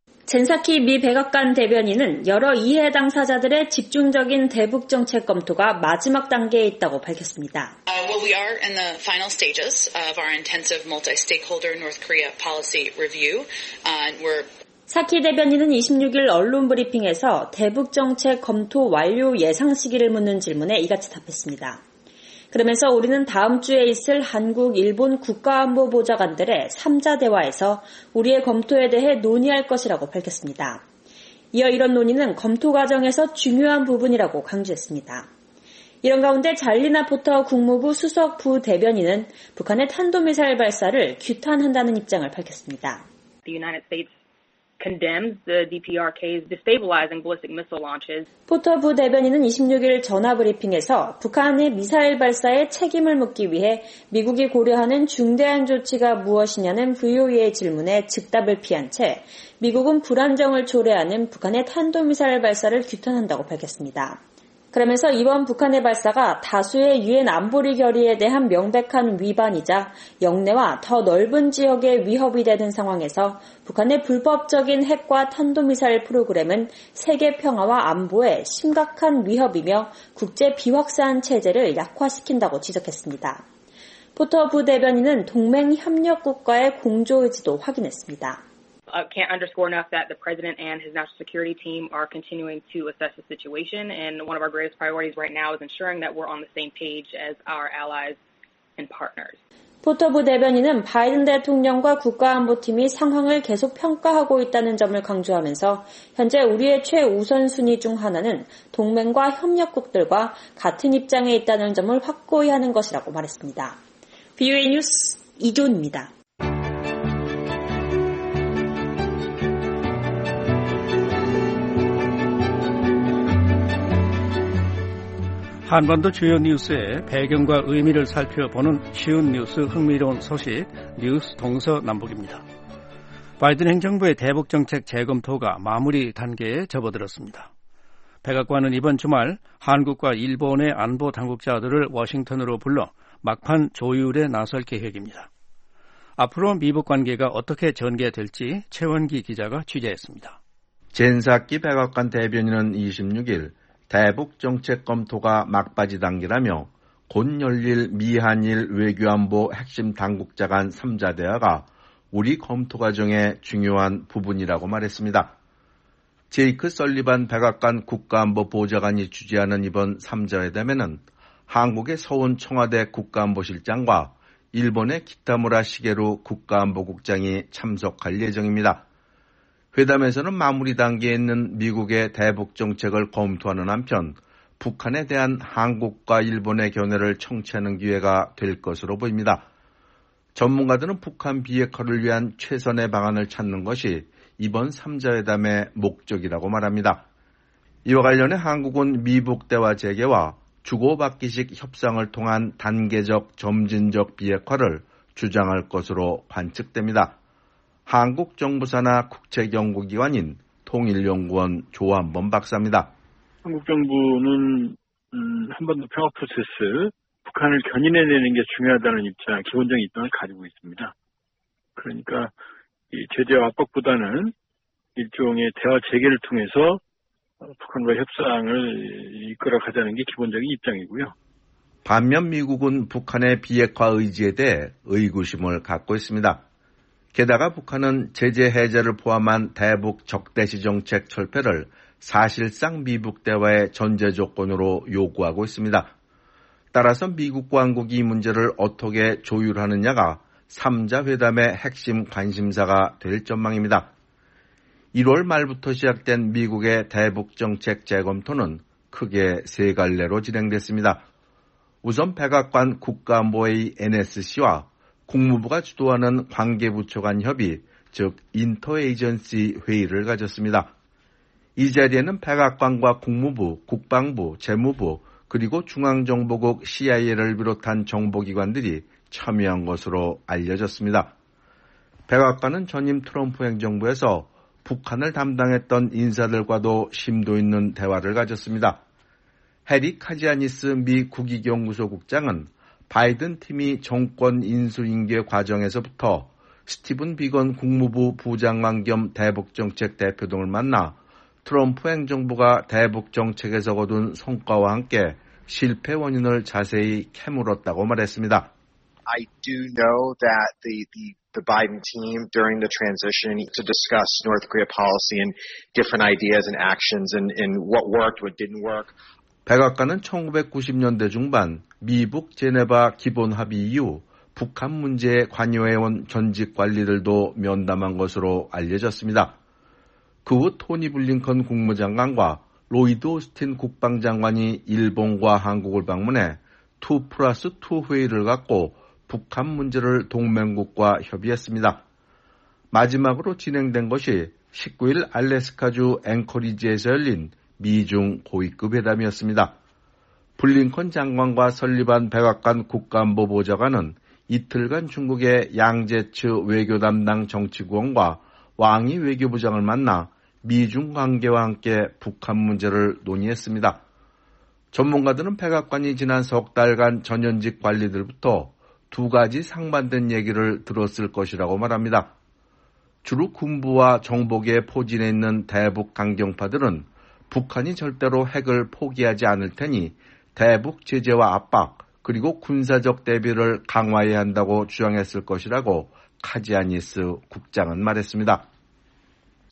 [SPEAKER 7] 젠사키 미 백악관 대변인은 여러 이해 당사자들의 집중적인 대북 정책 검토가 마지막 단계에 있다고 밝혔습니다.
[SPEAKER 15] Uh, well, we are in the final stages of our intensive multi-stakeholder North Korea policy review. Uh, we're
[SPEAKER 7] 사키 대변인은 이십육일 언론 브리핑에서 대북 정책 검토 완료 예상 시기를 묻는 질문에 이같이 답했습니다. 그러면서 우리는 다음 주에 있을 한국, 일본 국가안보보좌관들의 삼자 대화에서 우리의 검토에 대해 논의할 것이라고 밝혔습니다. 이어 이런 논의는 검토 과정에서 중요한 부분이라고 강조했습니다. 이런 가운데 잘리나 포터 국무부 수석 부대변인은 북한의 탄도미사일 발사를 규탄한다는 입장을 밝혔습니다.
[SPEAKER 16] The United States condemns the 디피아르케이's destabilizing ballistic missile launches.
[SPEAKER 7] 포터 부대변인은 이십육일 전화 브리핑에서 북한의 미사일 발사에 책임을 묻기 위해 미국이 고려하는 중대한 조치가 무엇이냐는 브이오에이의 질문에 즉답을 피한 채 미국은 불안정을 초래하는 북한의 탄도미사일 발사를 규탄한다고 밝혔습니다. 그러면서 이번 북한의 발사가 다수의 유엔 안보리 결의에 대한 명백한 위반이자 영내와 더 넓은 지역에 위협이 되는 상황에서 북한의 불법적인 핵과 탄도미사일 프로그램은 세계 평화와 안보에 심각한 위협이며 국제 비확산 체제를 약화시킨다고 지적했습니다. 포터 부대변인은 동맹 협력국가의 공조 의지도 확인했습니다.
[SPEAKER 16] I can't underscore enough that the president and his national security team are continuing to assess the situation, and one of our greatest priorities right now is ensuring that we're on the same page as our allies and partners.
[SPEAKER 7] 포터브 대변인은 바이든 대통령과 국가안보팀이 상황을 계속 평가하고 있다는 점을 강조하면서 현재 우리의 최우선순위 중 하나는 동맹과 협력국들과 같은 입장에 있다는 점을 확고히 하는 것이라고 말했습니다. 비오에이 뉴스 이조은입니다.
[SPEAKER 5] 한반도 주요 뉴스의 배경과 의미를 살펴보는 쉬운 뉴스 흥미로운 소식 뉴스 동서남북입니다. 바이든 행정부의 대북정책 재검토가 마무리 단계에 접어들었습니다. 백악관은 이번 주말 한국과 일본의 안보 당국자들을 워싱턴으로 불러 막판 조율에 나설 계획입니다. 앞으로 미북 관계가 어떻게 전개될지 최원기 기자가 취재했습니다.
[SPEAKER 17] 젠사키 백악관 대변인은 이십육일 대북 정책 검토가 막바지 단계라며 곧 열릴 미한일 외교안보 핵심 당국자 간 삼 자 대화가 우리 검토 과정의 중요한 부분이라고 말했습니다. 제이크 설리반 백악관 국가안보 보좌관이 주재하는 이번 삼 자 회담에는 한국의 서훈 청와대 국가안보실장과 일본의 키타무라 시게루 국가안보국장이 참석할 예정입니다. 회담에서는 마무리 단계에 있는 미국의 대북 정책을 검토하는 한편 북한에 대한 한국과 일본의 견해를 청취하는 기회가 될 것으로 보입니다. 전문가들은 북한 비핵화를 위한 최선의 방안을 찾는 것이 이번 삼 자 회담의 목적이라고 말합니다. 이와 관련해 한국은 미북 대화 재개와 주고받기식 협상을 통한 단계적 점진적 비핵화를 주장할 것으로 관측됩니다. 한국 정부 산하 국책연구기관인 통일연구원 조한범 박사입니다.
[SPEAKER 18] 한국 정부는 음, 한반도 평화 프로세스, 북한을 견인해내는 게 중요하다는 입장, 기본적인 입장을 가지고 있습니다. 그러니까 이 제재와 압박보다는 일종의 대화 재개를 통해서 북한과 협상을 이끌어가자는 게 기본적인 입장이고요.
[SPEAKER 17] 반면 미국은 북한의 비핵화 의지에 대해 의구심을 갖고 있습니다. 게다가 북한은 제재 해제를 포함한 대북 적대시 정책 철폐를 사실상 미북 대화의 전제 조건으로 요구하고 있습니다. 따라서 미국과 한국이 이 문제를 어떻게 조율하느냐가 삼 자 회담의 핵심 관심사가 될 전망입니다. 일월 말부터 시작된 미국의 대북 정책 재검토는 크게 세 갈래로 진행됐습니다. 우선 백악관 국가안보회의 엔에스씨와 국무부가 주도하는 관계부처 간 협의, 즉 인터에이전시 회의를 가졌습니다. 이 자리에는 백악관과 국무부, 국방부, 재무부, 그리고 중앙정보국 씨아이에이를 비롯한 정보기관들이 참여한 것으로 알려졌습니다. 백악관은 전임 트럼프 행정부에서 북한을 담당했던 인사들과도 심도 있는 대화를 가졌습니다. 해리 카지아니스 미 국익연구소 국장은 바이든 팀이 정권 인수인계 과정에서부터 스티븐 비건 국무부 부장관 겸 대북정책 대표 등을 만나 트럼프 행정부가 대북정책에서 거둔 성과와 함께 실패 원인을 자세히 캐물었다고 말했습니다.
[SPEAKER 19] I do know that the, the, the Biden team during the transition to discuss North Korea policy and different ideas and actions and, and what worked, what didn't work.
[SPEAKER 17] 백악관은 천구백구십 년대 중반 미북 제네바 기본 합의 이후 북한 문제에 관여해온 전직 관리들도 면담한 것으로 알려졌습니다. 그 후 토니 블링컨 국무장관과 로이드 오스틴 국방장관이 일본과 한국을 방문해 투 플러스 투 회의를 갖고 북한 문제를 동맹국과 협의했습니다. 마지막으로 진행된 것이 십구일 알래스카주 앵커리지에서 열린 미중 고위급 회담이었습니다. 블링컨 장관과 설리반 백악관 국가안보 보좌관은 이틀간 중국의 양제츠 외교 담당 정치구원과 왕이 외교부장을 만나 미중 관계와 함께 북한 문제를 논의했습니다. 전문가들은 백악관이 지난 석 달간 전현직 관리들부터 두 가지 상반된 얘기를 들었을 것이라고 말합니다. 주로 군부와 정보계에 포진해 있는 대북 강경파들은 북한이 절대로 핵을 포기하지 않을 테니 대북 제재와 압박 그리고 군사적 대비를 강화해야 한다고 주장했을 것이라고 카지아니스 국장은 말했습니다.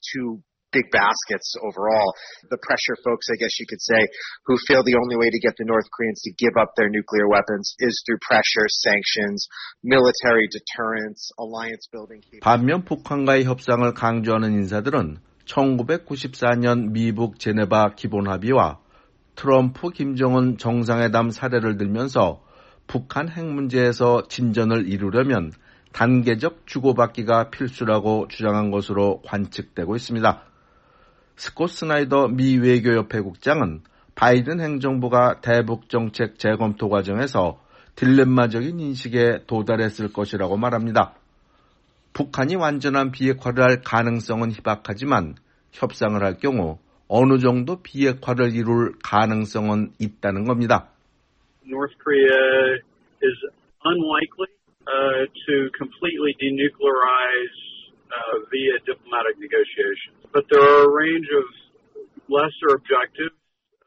[SPEAKER 19] two big baskets overall. The pressure folks, I guess you could say, who feel the only way to get the North Koreans to give up their nuclear weapons is through pressure, sanctions, military deterrence, alliance building.
[SPEAKER 17] 반면 북한과의 협상을 강조하는 인사들은 천구백구십사 년 미북 제네바 기본합의와 트럼프 김정은 정상회담 사례를 들면서 북한 핵 문제에서 진전을 이루려면 단계적 주고받기가 필수라고 주장한 것으로 관측되고 있습니다. 스콧 스나이더 미 외교협회 국장은 바이든 행정부가 대북 정책 재검토 과정에서 딜레마적인 인식에 도달했을 것이라고 말합니다. 북한이 완전한 비핵화를 할 가능성은 희박하지만 협상을 할 경우 어느 정도 비핵화를 이룰 가능성은 있다는 겁니다.
[SPEAKER 18] North Korea is unlikely uh, to completely denuclearize uh, via diplomatic negotiations, but there are a range of lesser objectives.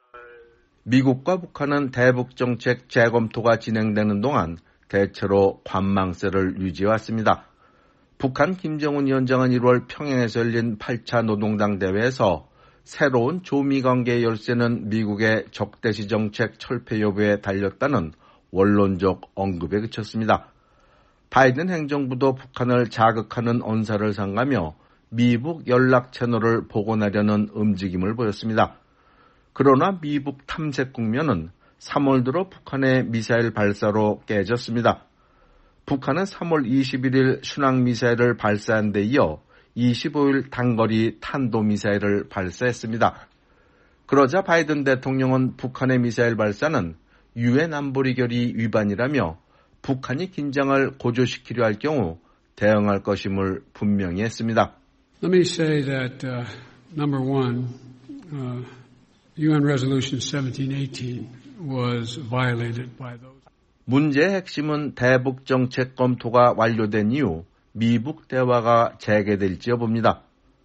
[SPEAKER 17] 미국과 북한은 대북 정책 재검토가 진행되는 동안 대체로 관망세를 유지해왔습니다. 북한 김정은 위원장은 일월 평양에서 열린 팔 차 노동당 대회에서 새로운 조미 관계의 열쇠는 미국의 적대시 정책 철폐 여부에 달렸다는 원론적 언급에 그쳤습니다. 바이든 행정부도 북한을 자극하는 언사를 삼가며 미북 연락 채널을 복원하려는 움직임을 보였습니다. 그러나 미북 탐색 국면은 삼월 들어 북한의 미사일 발사로 깨졌습니다. 북한은 삼월 이십일일 순항미사일을 발사한 데 이어 이십오일 단거리 탄도미사일을 발사했습니다. 그러자 바이든 대통령은 북한의 미사일 발사는 유엔 안보리 결의 위반이라며 북한이 긴장을 고조시키려 할 경우 대응할 것임을 분명히 했습니다.
[SPEAKER 10] Let me say that uh, number one, uh, 유엔 Resolution seventeen eighteen was violated by those.
[SPEAKER 17] 문제의 핵심은 대북 정책 검토가 완료된 이후 미북 대화가 재개될지 여부입니다.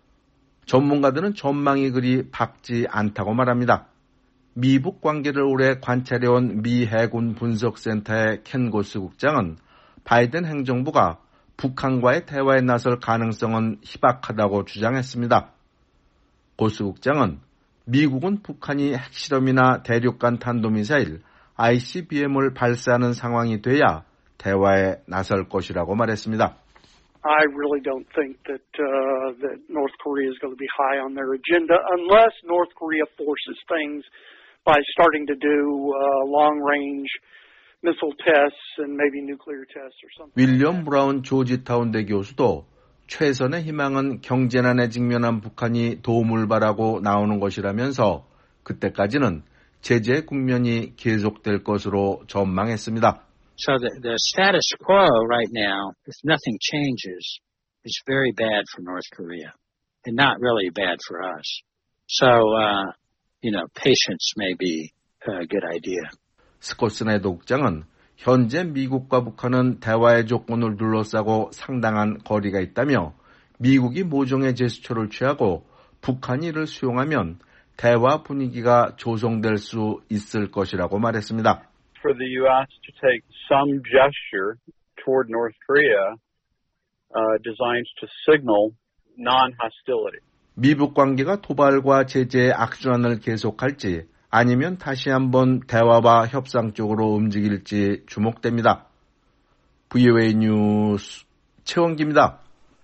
[SPEAKER 17] 전문가들은 전망이 그리 밝지 않다고 말합니다. 미북 관계를 오래 관찰해온 미 해군 분석센터의 켄 고스 국장은 바이든 행정부가 북한과의 대화에 나설 가능성은 희박하다고 주장했습니다. 고스 국장은 미국은 북한이 핵실험이나 대륙간 탄도미사일 아이씨비엠을 발사하는 상황이 돼야 대화에 나설 것이라고 말했습니다.
[SPEAKER 20] I really don't think that uh, that North Korea is going to be high on their agenda unless North Korea forces things by starting to do uh, long-range missile tests and maybe nuclear tests or something.
[SPEAKER 17] 윌리엄 브라운 조지타운대 교수도 최선의 희망은 경제난에 직면한 북한이 도움을 바라고 나오는 것이라면서 그때까지는 제재 국면이 계속될 것으로 전망했습니다.
[SPEAKER 21] So the, the status quo right now, if nothing changes, is very bad for North Korea and not really bad for us. So, uh, you know, patience may be a good idea.
[SPEAKER 17] 스콧 스나이더 국장은 현재 미국과 북한은 대화의 조건을 둘러싸고 상당한 거리가 있다며 미국이 모종의 제스처를 취하고 북한이 이를 수용하면 대화 분위기가 조성될 수 있을 것이라고 말했습니다.
[SPEAKER 18] For the U S to take some gesture toward North Korea uh, designed to signal non-hostility.
[SPEAKER 17] 미북 관계가 도발과 제재의 악순환을 계속할지 아니면 다시 한번 대화와 협상 쪽으로 움직일지 주목됩니다. 브이오에이 뉴스 최원기입니다.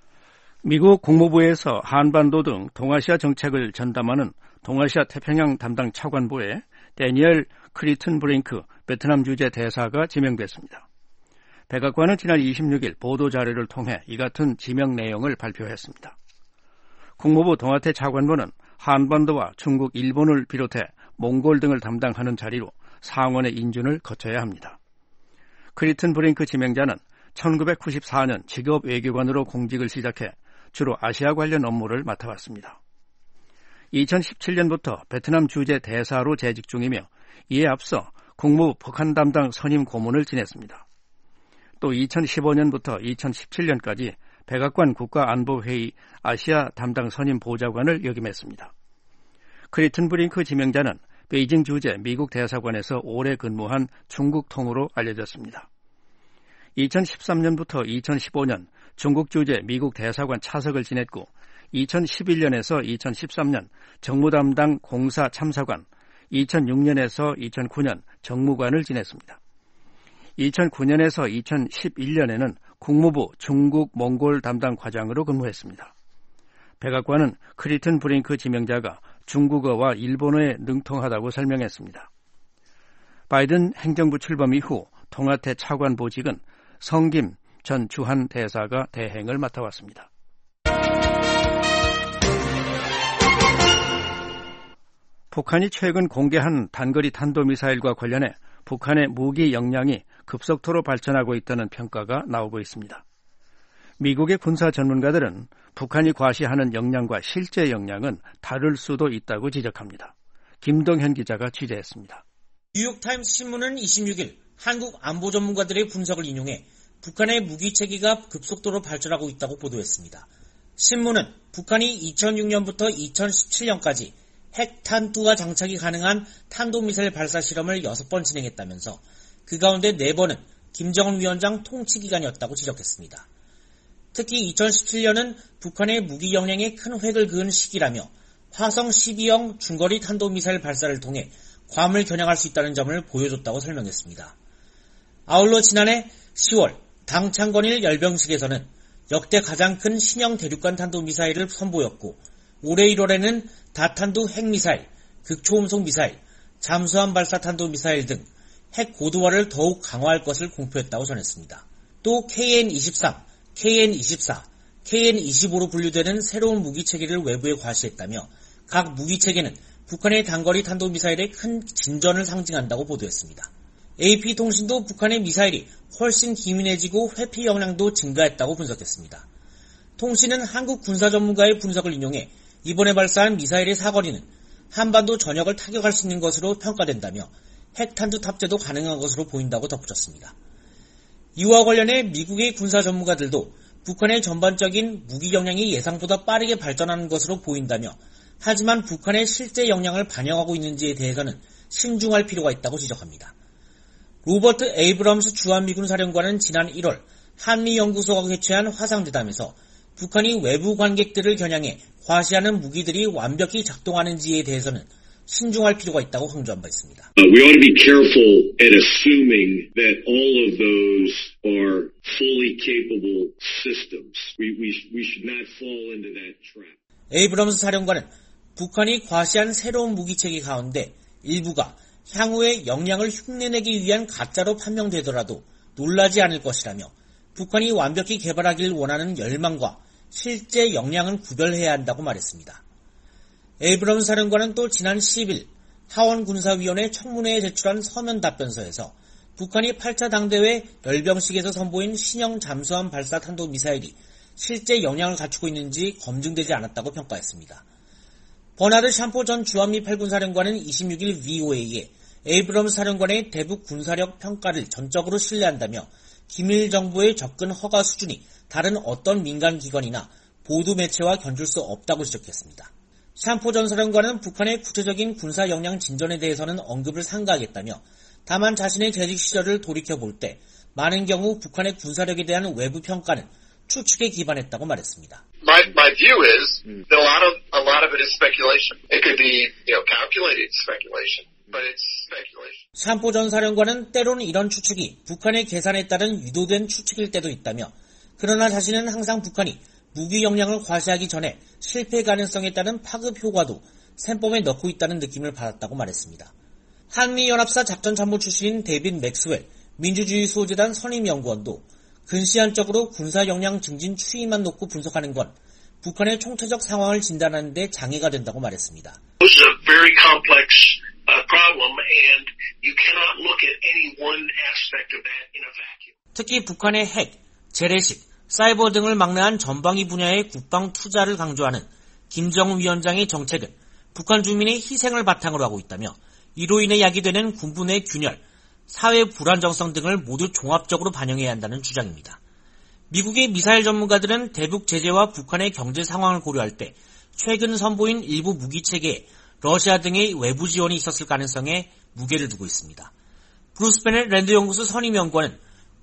[SPEAKER 5] 미국 국무부에서 한반도 등 동아시아 정책을 전담하는 동아시아 태평양 담당 차관보에 데니얼 크리튼 브링크 베트남 주재 대사가 지명됐습니다. 백악관은 지난 이십육일 보도자료를 통해 이 같은 지명 내용을 발표했습니다. 국무부 동아태 차관보는 한반도와 중국, 일본을 비롯해 몽골 등을 담당하는 자리로 상원의 인준을 거쳐야 합니다. 크리튼 브링크 지명자는 천구백구십사년 직업 외교관으로 공직을 시작해 주로 아시아 관련 업무를 맡아왔습니다. 이천십칠년부터 베트남 주재 대사로 재직 중이며 이에 앞서 국무부 북한 담당 선임 고문을 지냈습니다. 또 이천십오년부터 이천십칠년까지 백악관 국가안보회의 아시아 담당 선임 보좌관을 역임했습니다. 크리튼 브링크 지명자는 베이징 주재 미국 대사관에서 오래 근무한 중국 통으로 알려졌습니다. 이천십삼 년부터 이천십오 년 중국 주재 미국 대사관 차석을 지냈고 이천십일 년에서 이천십삼 년 정무 담당 공사 참사관, 이천육 년에서 이천구 년 정무관을 지냈습니다. 이천구 년에서 이천십일 년에는 국무부 중국 몽골 담당 과장으로 근무했습니다. 백악관은 크리튼 브링크 지명자가 중국어와 일본어에 능통하다고 설명했습니다. 바이든 행정부 출범 이후 통화태 차관 보직은 성김 전 주한 대사가 대행을 맡아왔습니다. 북한이 최근 공개한 단거리 탄도미사일과 관련해 북한의 무기 역량이 급속도로 발전하고 있다는 평가가 나오고 있습니다. 미국의 군사 전문가들은 북한이 과시하는 역량과 실제 역량은 다를 수도 있다고 지적합니다. 김동현 기자가 취재했습니다.
[SPEAKER 2] 뉴욕타임스 신문은 이십육 일 한국 안보 전문가들의 분석을 인용해 북한의 무기 체계가 급속도로 발전하고 있다고 보도했습니다. 신문은 북한이 이천육 년부터 이천십칠 년까지 핵탄두가 장착이 가능한 탄도미사일 발사 실험을 여섯 번 진행했다면서 그 가운데 네 번은 김정은 위원장 통치 기간이었다고 지적했습니다. 특히 이천십칠 년은 북한의 무기 역량에 큰 획을 그은 시기라며 화성 십이형 중거리 탄도미사일 발사를 통해 괌을 겨냥할 수 있다는 점을 보여줬다고 설명했습니다. 아울러 지난해 시월 당 창건일 열병식에서는 역대 가장 큰 신형 대륙간 탄도미사일을 선보였고 올해 일월에는 다탄두 핵미사일, 극초음속 미사일, 잠수함 발사 탄도미사일 등 핵 고도화를 더욱 강화할 것을 공표했다고 전했습니다. 또 케이엔 이십삼, 케이엔 이십사, 케이엔 이십오로 분류되는 새로운 무기체계를 외부에 과시했다며 각 무기체계는 북한의 단거리 탄도미사일의 큰 진전을 상징한다고 보도했습니다. 에이피통신도 북한의 미사일이 훨씬 기민해지고 회피 역량도 증가했다고 분석했습니다. 통신은 한국 군사 전문가의 분석을 인용해 이번에 발사한 미사일의 사거리는 한반도 전역을 타격할 수 있는 것으로 평가된다며 핵탄두 탑재도 가능한 것으로 보인다고 덧붙였습니다. 이와 관련해 미국의 군사 전문가들도 북한의 전반적인 무기 역량이 예상보다 빠르게 발전하는 것으로 보인다며 하지만 북한의 실제 역량을 반영하고 있는지에 대해서는 신중할 필요가 있다고 지적합니다. 로버트 에이브럼스 주한미군 사령관은 지난 일월 한미연구소가 개최한 화상대담에서 북한이 외부 관객들을 겨냥해 과시하는 무기들이 완벽히 작동하는지에 대해서는 신중할 필요가 있다고 강조한 바 있습니다.
[SPEAKER 22] Uh, we ought to be careful at assuming that all of those are fully capable systems. We, we, we should not fall into that trap.
[SPEAKER 2] 에이브럼스 사령관은 북한이 과시한 새로운 무기체계 가운데 일부가 향후에 역량을 흉내내기 위한 가짜로 판명되더라도 놀라지 않을 것이라며 북한이 완벽히 개발하길 원하는 열망과 실제 역량은 구별해야 한다고 말했습니다. 에이브럼스 사령관은 또 지난 십 일 하원군사위원회 청문회에 제출한 서면 답변서에서 북한이 팔 차 당대회 열병식에서 선보인 신형 잠수함 발사 탄도미사일이 실제 역량을 갖추고 있는지 검증되지 않았다고 평가했습니다. 버나드 샴포 전 주한미 팔군사령관은 이십육 일 브이오에이에 에이브럼스 사령관의 대북 군사력 평가를 전적으로 신뢰한다며 기밀 정보의 접근 허가 수준이 다른 어떤 민간 기관이나 보도 매체와 견줄 수 없다고 지적했습니다. 샴포 전 사령관은 북한의 구체적인 군사 역량 진전에 대해서는 언급을 삼가하겠다며 다만 자신의 재직 시절을 돌이켜볼 때 많은 경우 북한의 군사력에 대한 외부 평가는 추측에 기반했다고 말했습니다.
[SPEAKER 23] My my view is that a lot of a lot of it is speculation. It could be, you know, calculated speculation, but it's speculation.
[SPEAKER 2] 샴포 전 사령관은 때로는 이런 추측이 북한의 계산에 따른 유도된 추측일 때도 있다며 그러나 자신은 항상 북한이 무기 역량을 과시하기 전에 실패 가능성에 따른 파급 효과도 셈법에 넣고 있다는 느낌을 받았다고 말했습니다. 한미연합사 작전참모 출신인 데이빗 맥스웰 민주주의수호재단 선임연구원도 근시안적으로 군사 역량 증진 추이만 놓고 분석하는 건 북한의 총체적 상황을 진단하는 데 장애가 된다고 말했습니다.
[SPEAKER 22] This is a very complex uh, problem and you cannot look at any one aspect of that in a vacuum.
[SPEAKER 2] 특히 북한의 핵, 재래식, 사이버 등을 막론한 전방위 분야의 국방 투자를 강조하는 김정은 위원장의 정책은 북한 주민의 희생을 바탕으로 하고 있다며 이로 인해 야기되는 군부 내 균열, 사회 불안정성 등을 모두 종합적으로 반영해야 한다는 주장입니다. 미국의 미사일 전문가들은 대북 제재와 북한의 경제 상황을 고려할 때 최근 선보인 일부 무기체계에 러시아 등의 외부 지원이 있었을 가능성에 무게를 두고 있습니다. 브루스 베넷 랜드 연구소 선임연구원은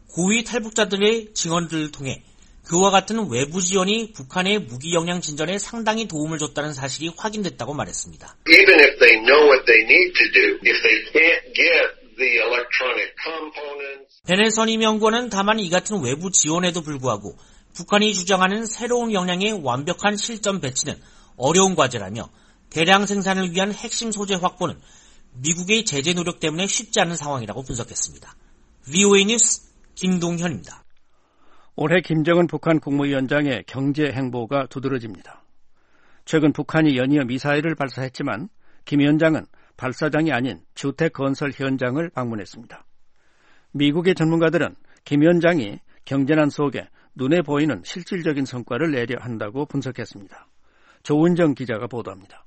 [SPEAKER 2] 고위 탈북자들의 증언들을 통해 그와 같은 외부 지원이 북한의 무기 역량 진전에 상당히 도움을 줬다는 사실이 확인됐다고 말했습니다.
[SPEAKER 23] Even if they know what they need to do, if they can't get the electronic components.
[SPEAKER 2] 베네선임 연구원은 다만 이 같은 외부 지원에도 불구하고 북한이 주장하는 새로운 역량의 완벽한 실전 배치는 어려운 과제라며 대량 생산을 위한 핵심 소재 확보는 미국의 제재 노력 때문에 쉽지 않은 상황이라고 분석했습니다. 브이오에이 뉴스 김동현입니다.
[SPEAKER 5] 올해 김정은 북한 국무위원장의 경제 행보가 두드러집니다. 최근 북한이 연이어 미사일을 발사했지만 김 위원장은 발사장이 아닌 주택 건설 현장을 방문했습니다. 미국의 전문가들은 김 위원장이 경제난 속에 눈에 보이는 실질적인 성과를 내려 한다고 분석했습니다. 조은정 기자가 보도합니다.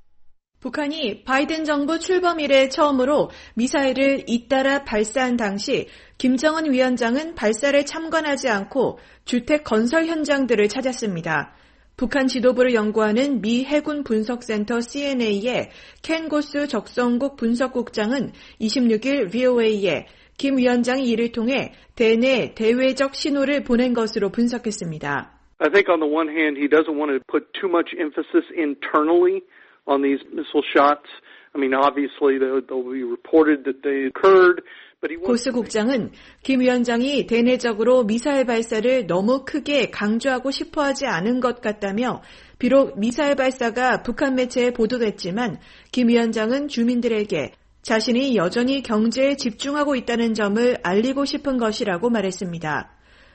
[SPEAKER 1] 북한이 바이든 정부 출범 이래 처음으로 미사일을 잇따라 발사한 당시 김정은 위원장은 발사를 참관하지 않고 주택 건설 현장들을 찾았습니다. 북한 지도부를 연구하는 미 해군 분석센터 씨엔에이의 켄 고스 적성국 분석국장은 이십육일 브이오에이에 김 위원장이 이를 통해 대내 대외적 신호를 보낸 것으로 분석했습니다.
[SPEAKER 20] I think on the one hand he doesn't want to put too much emphasis internally on these missile shots. I mean, obviously they'll, they'll be reported that they occurred.
[SPEAKER 1] 고스 국장은 김 위원장이 대내적으로 미사일 발사를 너무 크게 강조하고 싶어하지 않은 것 같다며 비록 미사일 발사가 북한 매체에 보도됐지만 김 위원장은 주민들에게 자신이 여전히 경제에 집중하고 있다는 점을 알리고 싶은 것이라고 말했습니다.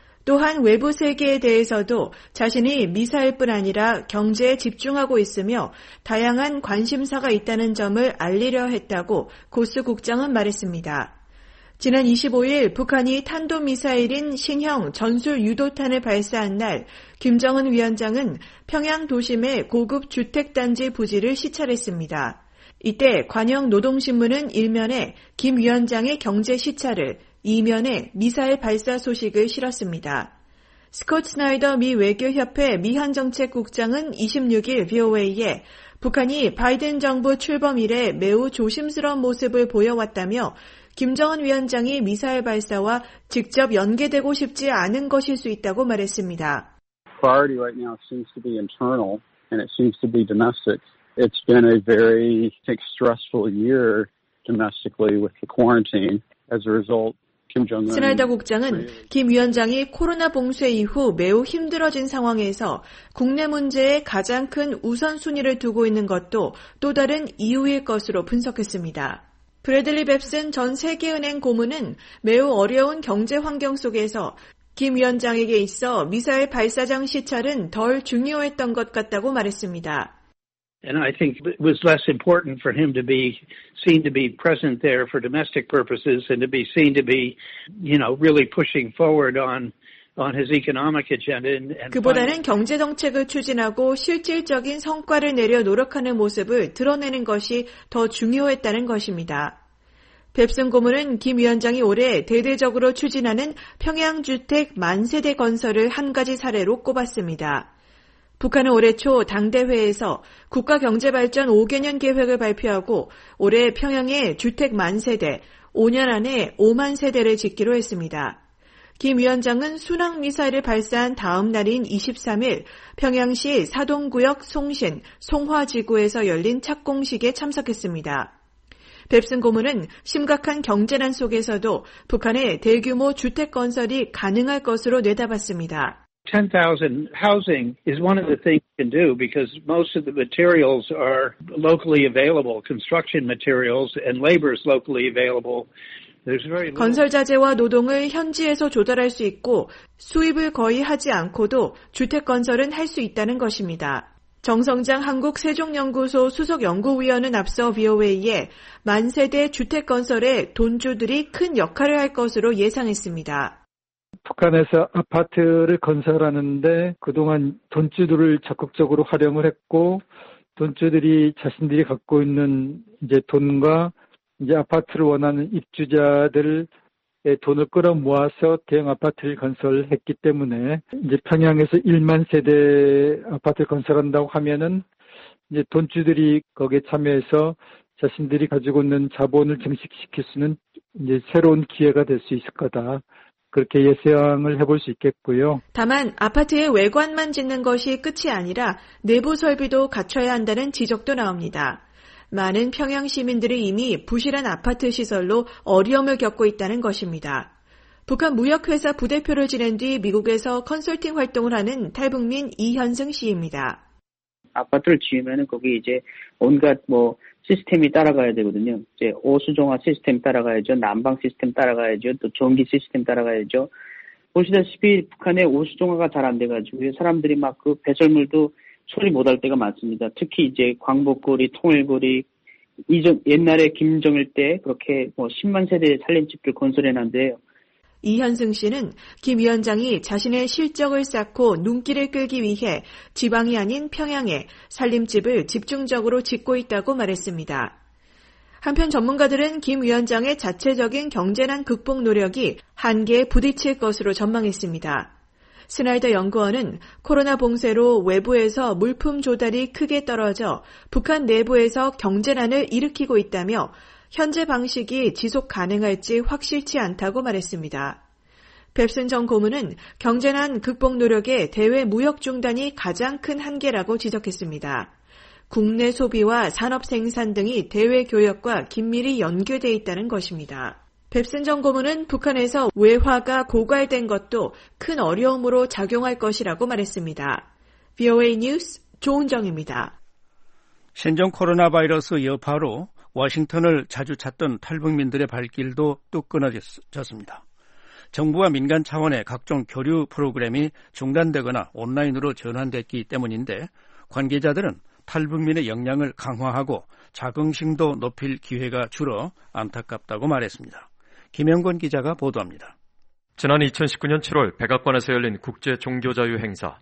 [SPEAKER 1] 또한 외부 세계에 대해서도 자신이 미사일뿐 아니라 경제에 집중하고 있으며 다양한 관심사가 있다는 점을 알리려 했다고 고스 국장은 말했습니다. 지난 이십오일 북한이 탄도미사일인 신형 전술 유도탄을 발사한 날 김정은 위원장은 평양 도심의 고급 주택단지 부지를 시찰했습니다. 이때 관영 노동신문은 일면에 김 위원장의 경제 시찰을, 이면에 미사일 발사 소식을 실었습니다. 스콧 스나이더 미 외교협회 미한정책국장은 이십육일 브이오에이에 북한이 바이든 정부 출범 이래 매우 조심스러운 모습을 보여왔다며 김정은 위원장이 미사일 발사와 직접 연계되고 싶지 않은 것일 수 있다고 말했습니다.
[SPEAKER 3] Priority right now seems to be internal and it seems to be domestic. It's been a very, I think, stressful year domestically with the quarantine. As a result, Kim Jong-un.
[SPEAKER 1] 스나이더 국장은 김 위원장이 코로나 봉쇄 이후 매우 힘들어진 상황에서 국내 문제에 가장 큰 우선순위를 두고 있는 것도 또 다른 이유일 것으로 분석했습니다. 브래들리 뱁슨 전 세계은행 고문은 매우 어려운 경제 환경 속에서 김 위원장에게 있어 미사일 발사장 시찰은 덜 중요했던 것 같다고 말했습니다.
[SPEAKER 21] And I think it was less important for him to be seen to be present there for domestic purposes and to be seen to be, you know, really pushing forward on on his economic agenda. And, and
[SPEAKER 1] 그보다는 경제 정책을 추진하고 실질적인 성과를 내려 노력하는 모습을 드러내는 것이 더 중요했다는 것입니다. 뱁슨 고문은 김 위원장이 올해 대대적으로 추진하는 평양주택 만세대 건설을 한 가지 사례로 꼽았습니다. 북한은 올해 초 당대회에서 국가경제발전 오 개년 계획을 발표하고 올해 평양에 주택 만세대, 오 년 안에 오만 세대를 짓기로 했습니다. 김 위원장은 순항미사일을 발사한 다음 날인 이십삼일 평양시 사동구역 송신, 송화지구에서 열린 착공식에 참석했습니다. 뱁슨 고문은 심각한 경제난 속에서도 북한의 대규모 주택 건설이 가능할 것으로 내다봤습니다.
[SPEAKER 21] ten thousand housing is one of the things you can do because most of the materials are locally available, construction materials, and labor is locally available.
[SPEAKER 1] 건설 자재와 노동을 현지에서 조달할 수 있고 수입을 거의 하지 않고도 주택 건설은 할 수 있다는 것입니다. 정성장 한국세종연구소 수석연구위원은 앞서 브이오에이에 만세대 주택 건설에 돈주들이 큰 역할을 할 것으로 예상했습니다.
[SPEAKER 4] 북한에서 아파트를 건설하는데 그동안 돈주들을 적극적으로 활용을 했고 돈주들이 자신들이 갖고 있는 이제 돈과 이제 아파트를 원하는 입주자들의 돈을 끌어모아서 대형 아파트를 건설했기 때문에 이제 평양에서 일만 세대 아파트를 건설한다고 하면은 이제 돈주들이 거기에 참여해서 자신들이 가지고 있는 자본을 증식시킬 수 있는 이제 새로운 기회가 될 수 있을 거다. 그렇게 예상을 해볼 수 있겠고요.
[SPEAKER 1] 다만 아파트의 외관만 짓는 것이 끝이 아니라 내부 설비도 갖춰야 한다는 지적도 나옵니다. 많은 평양 시민들이 이미 부실한 아파트 시설로 어려움을 겪고 있다는 것입니다. 북한 무역회사 부대표를 지낸 뒤 미국에서 컨설팅 활동을 하는 탈북민 이현승 씨입니다.
[SPEAKER 6] 아파트를 지으면은 거기 이제 온갖 뭐 시스템이 따라가야 되거든요. 이제 오수종합 시스템 따라가야죠. 난방 시스템 따라가야죠. 또 전기 시스템 따라가야죠. 보시다시피 북한의 오수종합가 잘 안 돼가지고 사람들이 막 그 배설물도 처리 못할 때가 많습니다. 특히 이제 광복거리, 통일거리, 이전 옛날에 김정일 때 그렇게 뭐 십만 세대의 살림집들 건설해놨는데요.
[SPEAKER 1] 이현승 씨는 김 위원장이 자신의 실적을 쌓고 눈길을 끌기 위해 지방이 아닌 평양에 살림집을 집중적으로 짓고 있다고 말했습니다. 한편 전문가들은 김 위원장의 자체적인 경제난 극복 노력이 한계에 부딪힐 것으로 전망했습니다. 스나이더 연구원은 코로나 봉쇄로 외부에서 물품 조달이 크게 떨어져 북한 내부에서 경제난을 일으키고 있다며 현재 방식이 지속 가능할지 확실치 않다고 말했습니다. 뱁슨 전 고문은 경제난 극복 노력에 대외 무역 중단이 가장 큰 한계라고 지적했습니다. 국내 소비와 산업 생산 등이 대외 교역과 긴밀히 연계돼 있다는 것입니다. 뱁슨 전 고문은 북한에서 외화가 고갈된 것도 큰 어려움으로 작용할 것이라고 말했습니다. 브이오에이 뉴스 조은정입니다.
[SPEAKER 5] 신종 코로나 바이러스 여파로 워싱턴을 자주 찾던 탈북민들의 발길도 뚝 끊어졌습니다. 정부와 민간 차원의 각종 교류 프로그램이 중단되거나 온라인으로 전환됐기 때문인데 관계자들은 탈북민의 역량을 강화하고 자긍심도 높일 기회가 줄어 안타깝다고 말했습니다. 김영권 기자가 보도합니다.
[SPEAKER 8] 지난 이천십구 년 칠월 백악관에서 열린 국제 종교자유 행사.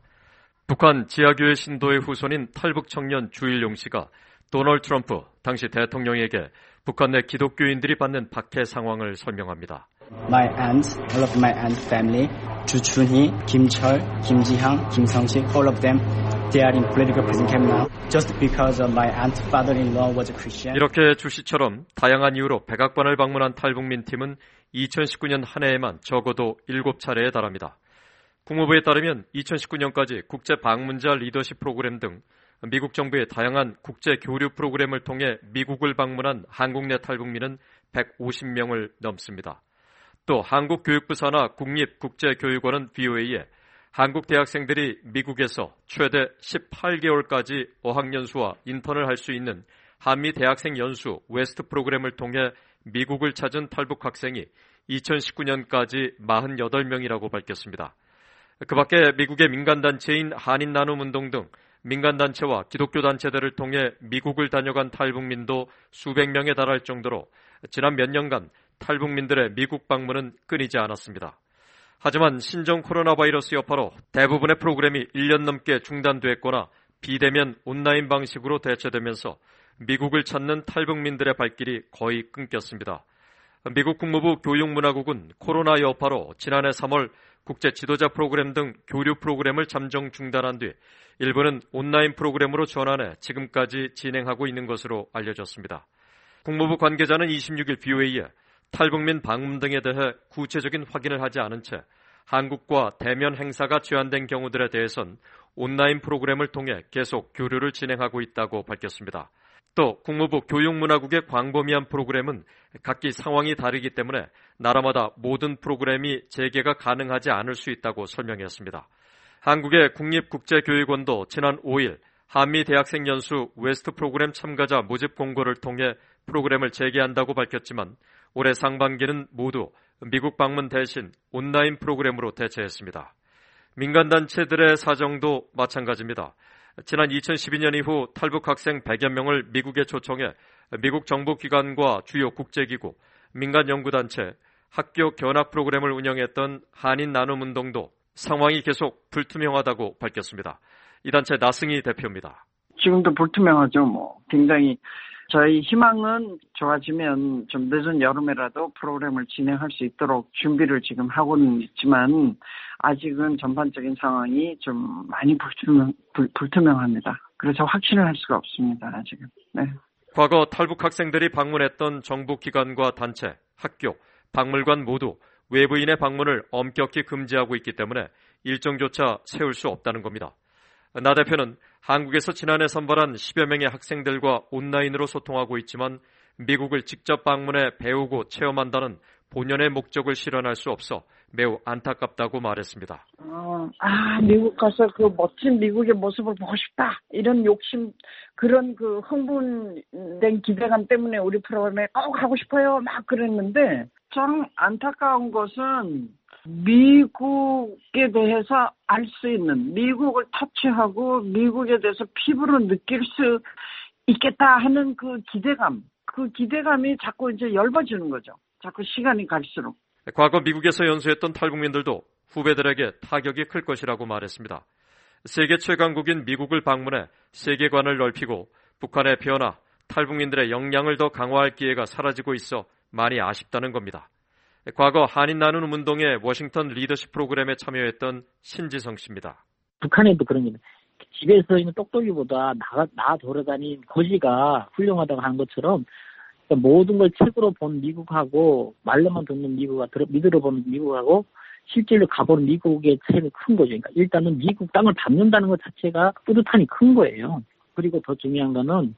[SPEAKER 8] 북한 지하교회 신도의 후손인 탈북 청년 주일용 씨가 도널드 트럼프 당시 대통령에게 북한 내 기독교인들이 받는 박해 상황을 설명합니다.
[SPEAKER 9] My aunt, all of my aunt family, 주춘희, 김철, 김지향, 김성식, all of them, they are in political prison camp now, just because of my aunt father-in-law was a Christian.
[SPEAKER 8] 이렇게 주 씨처럼 다양한 이유로 백악관을 방문한 탈북민 팀은 이천십구 년 한 해에만 적어도 일곱 차례에 달합니다. 국무부에 따르면 이천십구 년까지 국제 방문자 리더십 프로그램 등 미국 정부의 다양한 국제 교류 프로그램을 통해 미국을 방문한 한국 내 탈북민은 백오십 명을 넘습니다. 또 한국교육부 산하 국립국제교육원은 브이오에이에 한국 대학생들이 미국에서 최대 십팔 개월까지 어학연수와 인턴을 할 수 있는 한미 대학생 연수 웨스트 프로그램을 통해 미국을 찾은 탈북 학생이 이천십구 년까지 사십팔 명이라고 밝혔습니다. 그 밖에 미국의 민간단체인 한인나눔운동 등 민간단체와 기독교단체들을 통해 미국을 다녀간 탈북민도 수백 명에 달할 정도로 지난 몇 년간 탈북민들의 미국 방문은 끊이지 않았습니다. 하지만 신종 코로나 바이러스 여파로 대부분의 프로그램이 일 년 넘게 중단됐거나 비대면 온라인 방식으로 대체되면서 미국을 찾는 탈북민들의 발길이 거의 끊겼습니다. 미국 국무부 교육문화국은 코로나 여파로 지난해 삼월 국제 지도자 프로그램 등 교류 프로그램을 잠정 중단한 뒤 일부는 온라인 프로그램으로 전환해 지금까지 진행하고 있는 것으로 알려졌습니다. 국무부 관계자는 이십육 일 브이오에이에 탈북민 방문 등에 대해 구체적인 확인을 하지 않은 채 한국과 대면 행사가 제한된 경우들에 대해선 온라인 프로그램을 통해 계속 교류를 진행하고 있다고 밝혔습니다. 또 국무부 교육문화국의 광범위한 프로그램은 각기 상황이 다르기 때문에 나라마다 모든 프로그램이 재개가 가능하지 않을 수 있다고 설명했습니다. 한국의 국립국제교육원도 지난 오 일 한미 대학생 연수 웨스트 프로그램 참가자 모집 공고를 통해 프로그램을 재개한다고 밝혔지만 올해 상반기는 모두 미국 방문 대신 온라인 프로그램으로 대체했습니다. 민간단체들의 사정도 마찬가지입니다. 지난 이천십이 년 이후 탈북 학생 백여 명을 미국에 초청해 미국 정부기관과 주요 국제기구, 민간연구단체, 학교 견학 프로그램을 운영했던 한인나눔운동도 상황이 계속 불투명하다고 밝혔습니다. 이 단체 나승희 대표입니다.
[SPEAKER 24] 지금도 불투명하죠. 뭐 굉장히 저희 희망은 좋아지면 좀 늦은 여름에라도 프로그램을 진행할 수 있도록 준비를 지금 하고는 있지만 아직은 전반적인 상황이 좀 많이 불투명, 불, 불투명합니다. 그래서 확신을 할 수가 없습니다. 아직은. 네.
[SPEAKER 8] 과거 탈북 학생들이 방문했던 정부 기관과 단체, 학교, 박물관 모두 외부인의 방문을 엄격히 금지하고 있기 때문에 일정조차 세울 수 없다는 겁니다. 나 대표는 한국에서 지난해 선발한 십여 명의 학생들과 온라인으로 소통하고 있지만 미국을 직접 방문해 배우고 체험한다는 본연의 목적을 실현할 수 없어 매우 안타깝다고 말했습니다.
[SPEAKER 24] 어, 아, 미국 가서 그 멋진 미국의 모습을 보고 싶다. 이런 욕심, 그런 그 흥분된 기대감 때문에 우리 프로그램에 꼭 하고 싶어요. 막 그랬는데 참 안타까운 것은 미국에 대해서 알 수 있는, 미국을 터치하고 미국에 대해서 피부로 느낄 수 있겠다 하는 그 기대감, 그 기대감이 자꾸 이제 엷어지는 거죠. 자꾸 시간이 갈수록.
[SPEAKER 8] 과거 미국에서 연수했던 탈북민들도 후배들에게 타격이 클 것이라고 말했습니다. 세계 최강국인 미국을 방문해 세계관을 넓히고 북한의 변화, 탈북민들의 역량을 더 강화할 기회가 사라지고 있어 많이 아쉽다는 겁니다. 과거 한인 나누는 운동의 워싱턴 리더십 프로그램에 참여했던 신지성 씨입니다.
[SPEAKER 11] 북한에도 그런 게 집에서 있는 똑똑이보다 나, 나 돌아다닌 거지가 훌륭하다고 하는 것처럼 그러니까 모든 걸 책으로 본 미국하고 말로만 듣는 미국과 믿으러 보는 미국하고 실제로 가보는 미국의 차이는 큰 거죠. 그러니까 일단은 미국 땅을 밟는다는 것 자체가 뿌듯함이 큰 거예요. 그리고 더 중요한 거는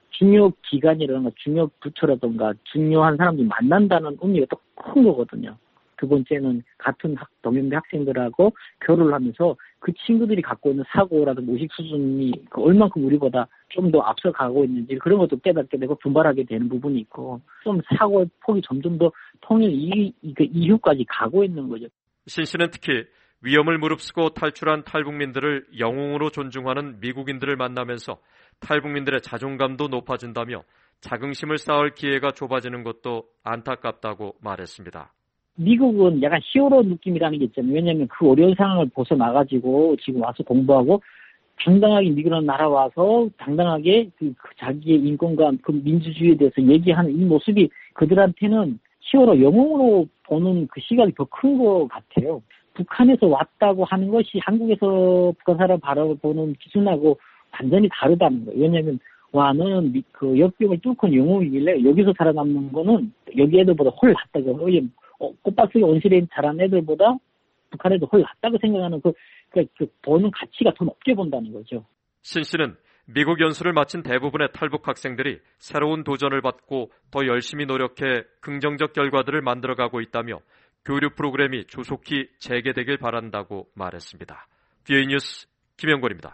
[SPEAKER 11] 중요 기관이라든가 중요 부처라든가 중요한 사람들이 만난다는 의미가 또 큰 거거든요. 두 번째는 같은 학, 동년배 학생들하고 교류를 하면서 그 친구들이 갖고 있는 사고라든가 의식 수준이 얼만큼 우리보다 좀 더 앞서가고 있는지 그런 것도 깨닫게 되고 분발하게 되는 부분이 있고 좀 사고의 폭이 점점 더 통일 이, 그 이후까지 가고 있는 거죠.
[SPEAKER 8] 신 씨는 특히 위험을 무릅쓰고 탈출한 탈북민들을 영웅으로 존중하는 미국인들을 만나면서 탈북민들의 자존감도 높아진다며 자긍심을 쌓을 기회가 좁아지는 것도 안타깝다고 말했습니다.
[SPEAKER 11] 미국은 약간 히어로 느낌이라는 게 있잖아요. 왜냐하면 그 어려운 상황을 벗어나가지고 지금 와서 공부하고 당당하게 미국이라는 나라 와서 당당하게 그, 그 자기의 인권과 그 민주주의에 대해서 얘기하는 이 모습이 그들한테는 히어로 영웅으로 보는 그 시각이 더 큰 것 같아요. 북한에서 왔다고 하는 것이 한국에서 북한 사람 바라보는 기준하고 완전히 다르다는 거예요. 왜냐하면 와 너는 그 역병을 뚫고 영웅이길래 여기서 살아남는 거는 여기 애들보다 훨 낫다고. 어, 꽃박스에 온실에 자란 애들보다 북한에도 훨 낫다고 생각하는 그, 그, 그 보는 가치가 더 높게 본다는 거죠.
[SPEAKER 8] 신 씨는 미국 연수를 마친 대부분의 탈북 학생들이 새로운 도전을 받고 더 열심히 노력해 긍정적 결과들을 만들어가고 있다며 교류 프로그램이 조속히 재개되길 바란다고 말했습니다. 비오이 뉴스 김영권입니다.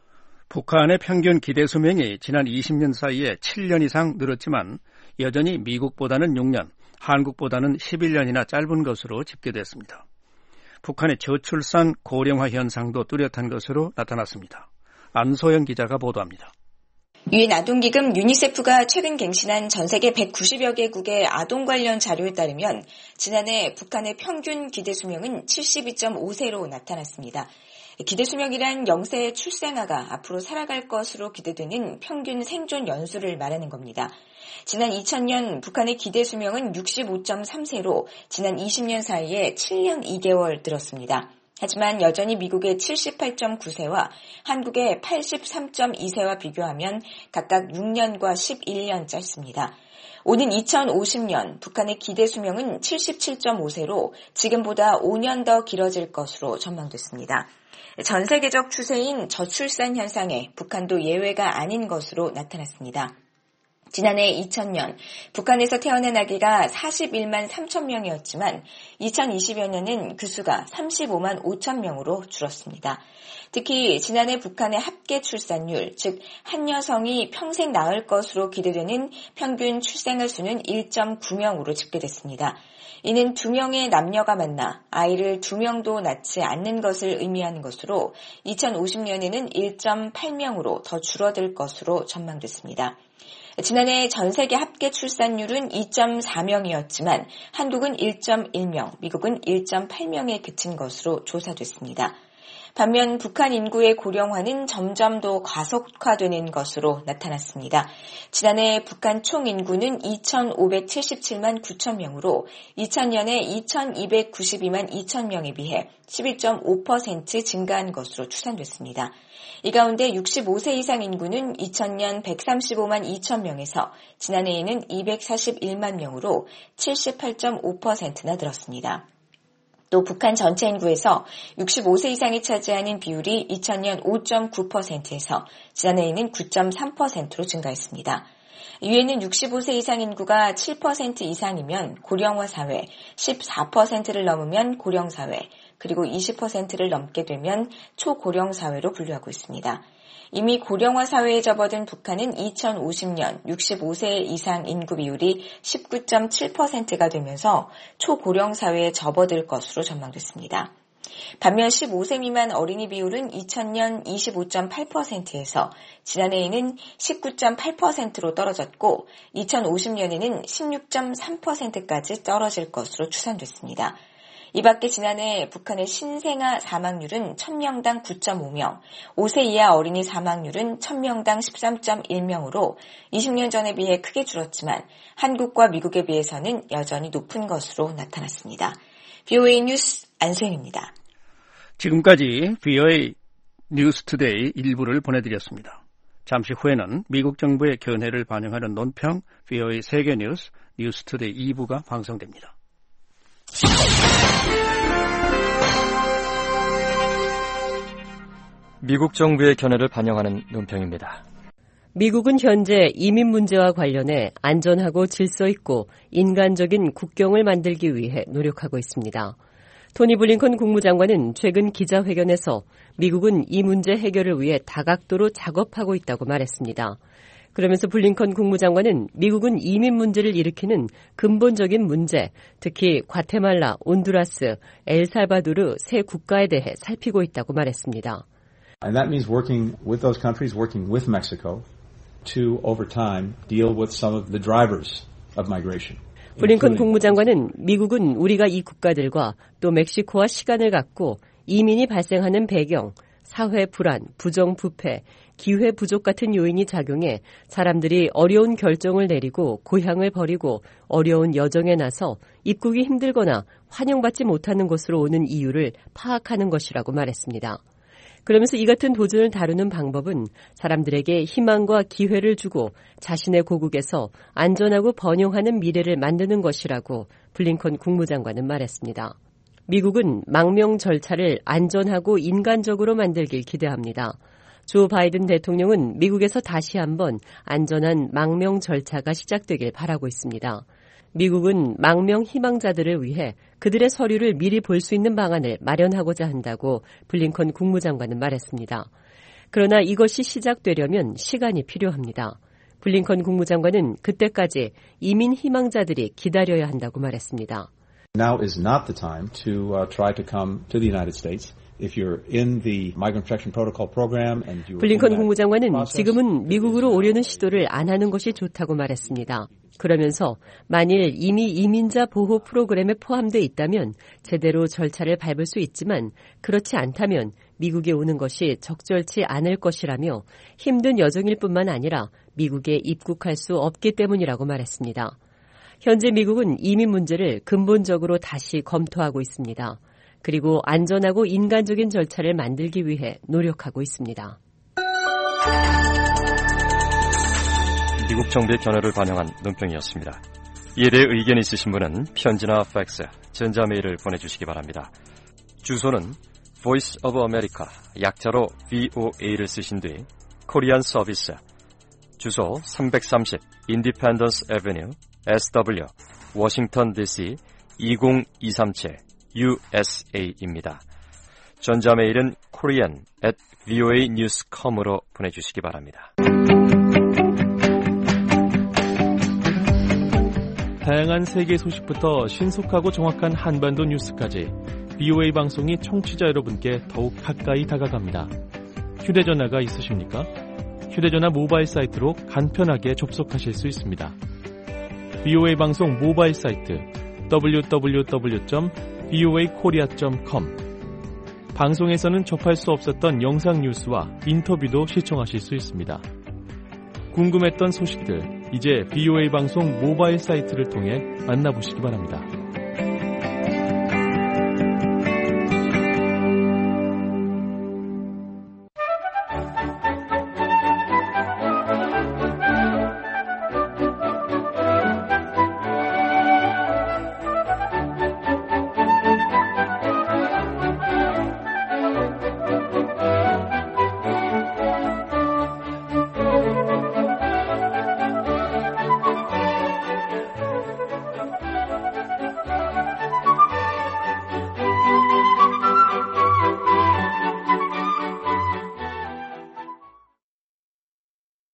[SPEAKER 5] 북한의 평균 기대 수명이 지난 이십 년 사이에 칠 년 이상 늘었지만 여전히 미국보다는 육 년, 한국보다는 십일 년이나 짧은 것으로 집계됐습니다. 북한의 저출산 고령화 현상도 뚜렷한 것으로 나타났습니다. 안소영 기자가 보도합니다.
[SPEAKER 12] 유엔 아동기금 유니세프가 최근 갱신한 전 세계 백구십여 개국의 아동 관련 자료에 따르면 지난해 북한의 평균 기대 수명은 칠십이 점 오 세로 나타났습니다. 기대 수명이란 영세 출생아가 앞으로 살아갈 것으로 기대되는 평균 생존 연수를 말하는 겁니다. 지난 이천 년 북한의 기대 수명은 육십오 점 삼 세로 지난 이십 년 사이에 칠 년 이 개월 늘었습니다. 하지만 여전히 미국의 칠십팔 점 구 세와 한국의 팔십삼 점 이 세와 비교하면 각각 육 년과 십일 년 짧습니다. 오는 이천오십 년 북한의 기대 수명은 칠십칠 점 오 세로 지금보다 오 년 더 길어질 것으로 전망됐습니다. 전 세계적 추세인 저출산 현상에 북한도 예외가 아닌 것으로 나타났습니다. 지난해 이천 년 북한에서 태어난 아기가 사십일만 삼천 명이었지만 이천이십여 년은 그 수가 삼십오만 오천 명으로 줄었습니다. 특히 지난해 북한의 합계 출산율, 즉 한 여성이 평생 낳을 것으로 기대되는 평균 출생아 수는 일 점 구 명으로 집계됐습니다. 이는 두 명의 남녀가 만나 아이를 두 명도 낳지 않는 것을 의미하는 것으로 이천오십 년에는 일 점 팔 명으로 더 줄어들 것으로 전망됐습니다. 지난해 전 세계 합계 출산율은 이 점 사 명이었지만 한국은 일 점 일 명, 미국은 일 점 팔 명에 그친 것으로 조사됐습니다. 반면 북한 인구의 고령화는 점점 더 가속화되는 것으로 나타났습니다. 지난해 북한 총 인구는 이천오백칠십칠만 구천 명으로 이천 년에 이천이백구십이만 이천 명에 비해 십일 점 오 퍼센트 증가한 것으로 추산됐습니다. 이 가운데 육십오 세 이상 인구는 이천 년 백삼십오만 이천 명에서 지난해에는 이백사십일만 명으로 칠십팔 점 오 퍼센트나 늘었습니다. 또 북한 전체 인구에서 육십오 세 이상이 차지하는 비율이 이천년 오 점 구 퍼센트에서 지난해에는 구 점 삼 퍼센트로 증가했습니다. 이외에는 육십오 세 이상 인구가 칠 퍼센트 이상이면 고령화 사회, 십사 퍼센트를 넘으면 고령 사회, 그리고 이십 퍼센트를 넘게 되면 초고령 사회로 분류하고 있습니다. 이미 고령화 사회에 접어든 북한은 이천오십 년 육십오 세 이상 인구 비율이 십구 점 칠 퍼센트가 되면서 초고령 사회에 접어들 것으로 전망됐습니다. 반면 십오 세 미만 어린이 비율은 이천년 이십오 점 팔 퍼센트에서 지난해에는 십구 점 팔 퍼센트로 떨어졌고 이천오십 년에는 십육 점 삼 퍼센트까지 떨어질 것으로 추산됐습니다. 이 밖에 지난해 북한의 신생아 사망률은 천 명당 구 점 오 명, 오 세 이하 어린이 사망률은 천 명당 십삼 점 일 명으로 이십 년 전에 비해 크게 줄었지만 한국과 미국에 비해서는 여전히 높은 것으로 나타났습니다. 비오에이 뉴스 안소영입니다.
[SPEAKER 5] 지금까지 비오에이 뉴스투데이 일부를 보내드렸습니다. 잠시 후에는 미국 정부의 견해를 반영하는 논평 비오에이 세계뉴스 뉴스투데이 이 부가 방송됩니다.
[SPEAKER 8] 미국 정부의 견해를 반영하는 논평입니다.
[SPEAKER 13] 미국은 현재 이민 문제와 관련해 안전하고 질서 있고 인간적인 국경을 만들기 위해 노력하고 있습니다. 토니 블링컨 국무장관은 최근 기자회견에서 미국은 이 문제 해결을 위해 다각도로 작업하고 있다고 말했습니다. 그러면서 블링컨 국무장관은 미국은 이민 문제를 일으키는 근본적인 문제, 특히 과테말라, 온두라스, 엘살바도르 세 국가에 대해 살피고 있다고 말했습니다.
[SPEAKER 14] And that means working with those countries, working with Mexico to over time deal with some of the drivers of migration.
[SPEAKER 13] 블링컨 국무장관은 미국은 우리가 이 국가들과 또 멕시코와 시간을 갖고 이민이 발생하는 배경, 사회 불안, 부정부패, 기회 부족 같은 요인이 작용해 사람들이 어려운 결정을 내리고 고향을 버리고 어려운 여정에 나서 입국이 힘들거나 환영받지 못하는 곳으로 오는 이유를 파악하는 것이라고 말했습니다. 그러면서 이 같은 도전을 다루는 방법은 사람들에게 희망과 기회를 주고 자신의 고국에서 안전하고 번영하는 미래를 만드는 것이라고 블링컨 국무장관은 말했습니다. 미국은 망명 절차를 안전하고 인간적으로 만들길 기대합니다. 조 바이든 대통령은 미국에서 다시 한번 안전한 망명 절차가 시작되길 바라고 있습니다. 미국은 망명 희망자들을 위해 그들의 서류를 미리 볼 수 있는 방안을 마련하고자 한다고 블링컨 국무장관은 말했습니다. 그러나 이것이 시작되려면 시간이 필요합니다. 블링컨 국무장관은 그때까지 이민 희망자들이 기다려야 한다고 말했습니다.
[SPEAKER 14] Now is not the time to uh, try to come to the United States. If you're in the Migrant Protection Protocol program and you
[SPEAKER 13] 블링컨 국무장관은 지금은 미국으로 오려는 시도를 안 하는 것이 좋다고 말했습니다. 그러면서 만일 이미 이민자 보호 프로그램에 포함되어 있다면 제대로 절차를 밟을 수 있지만 그렇지 않다면 미국에 오는 것이 적절치 않을 것이라며 힘든 여정일 뿐만 아니라 미국에 입국할 수 없기 때문이라고 말했습니다. 현재 미국은 이민 문제를 근본적으로 다시 검토하고 있습니다. 그리고 안전하고 인간적인 절차를 만들기 위해 노력하고 있습니다.
[SPEAKER 8] 미국 정부의 견해를 반영한 논평이었습니다. 이에 대해 의견이 있으신 분은 편지나 팩스, 전자메일을 보내주시기 바랍니다. 주소는 Voice of America, 약자로 브이오에이를 쓰신 뒤 코리안 서비스, 주소 삼백삼십 Independence Avenue, 에스더블유, 워싱턴 디씨 이공이삼칠 유에스에이입니다. 전자메일은 korean at voa news dot com으로 보내주시기 바랍니다.
[SPEAKER 15] 다양한 세계 소식부터 신속하고 정확한 한반도 뉴스까지 비오에이 방송이 청취자 여러분께 더욱 가까이 다가갑니다. 휴대전화가 있으십니까? 휴대전화 모바일 사이트로 간편하게 접속하실 수 있습니다. 비오에이 방송 모바일 사이트 더블유 더블유 더블유 점 비오에이 코리아 점 컴 방송에서는 접할 수 없었던 영상 뉴스와 인터뷰도 시청하실 수 있습니다. 궁금했던 소식들 이제 비오에이 방송 모바일 사이트를 통해 만나보시기 바랍니다.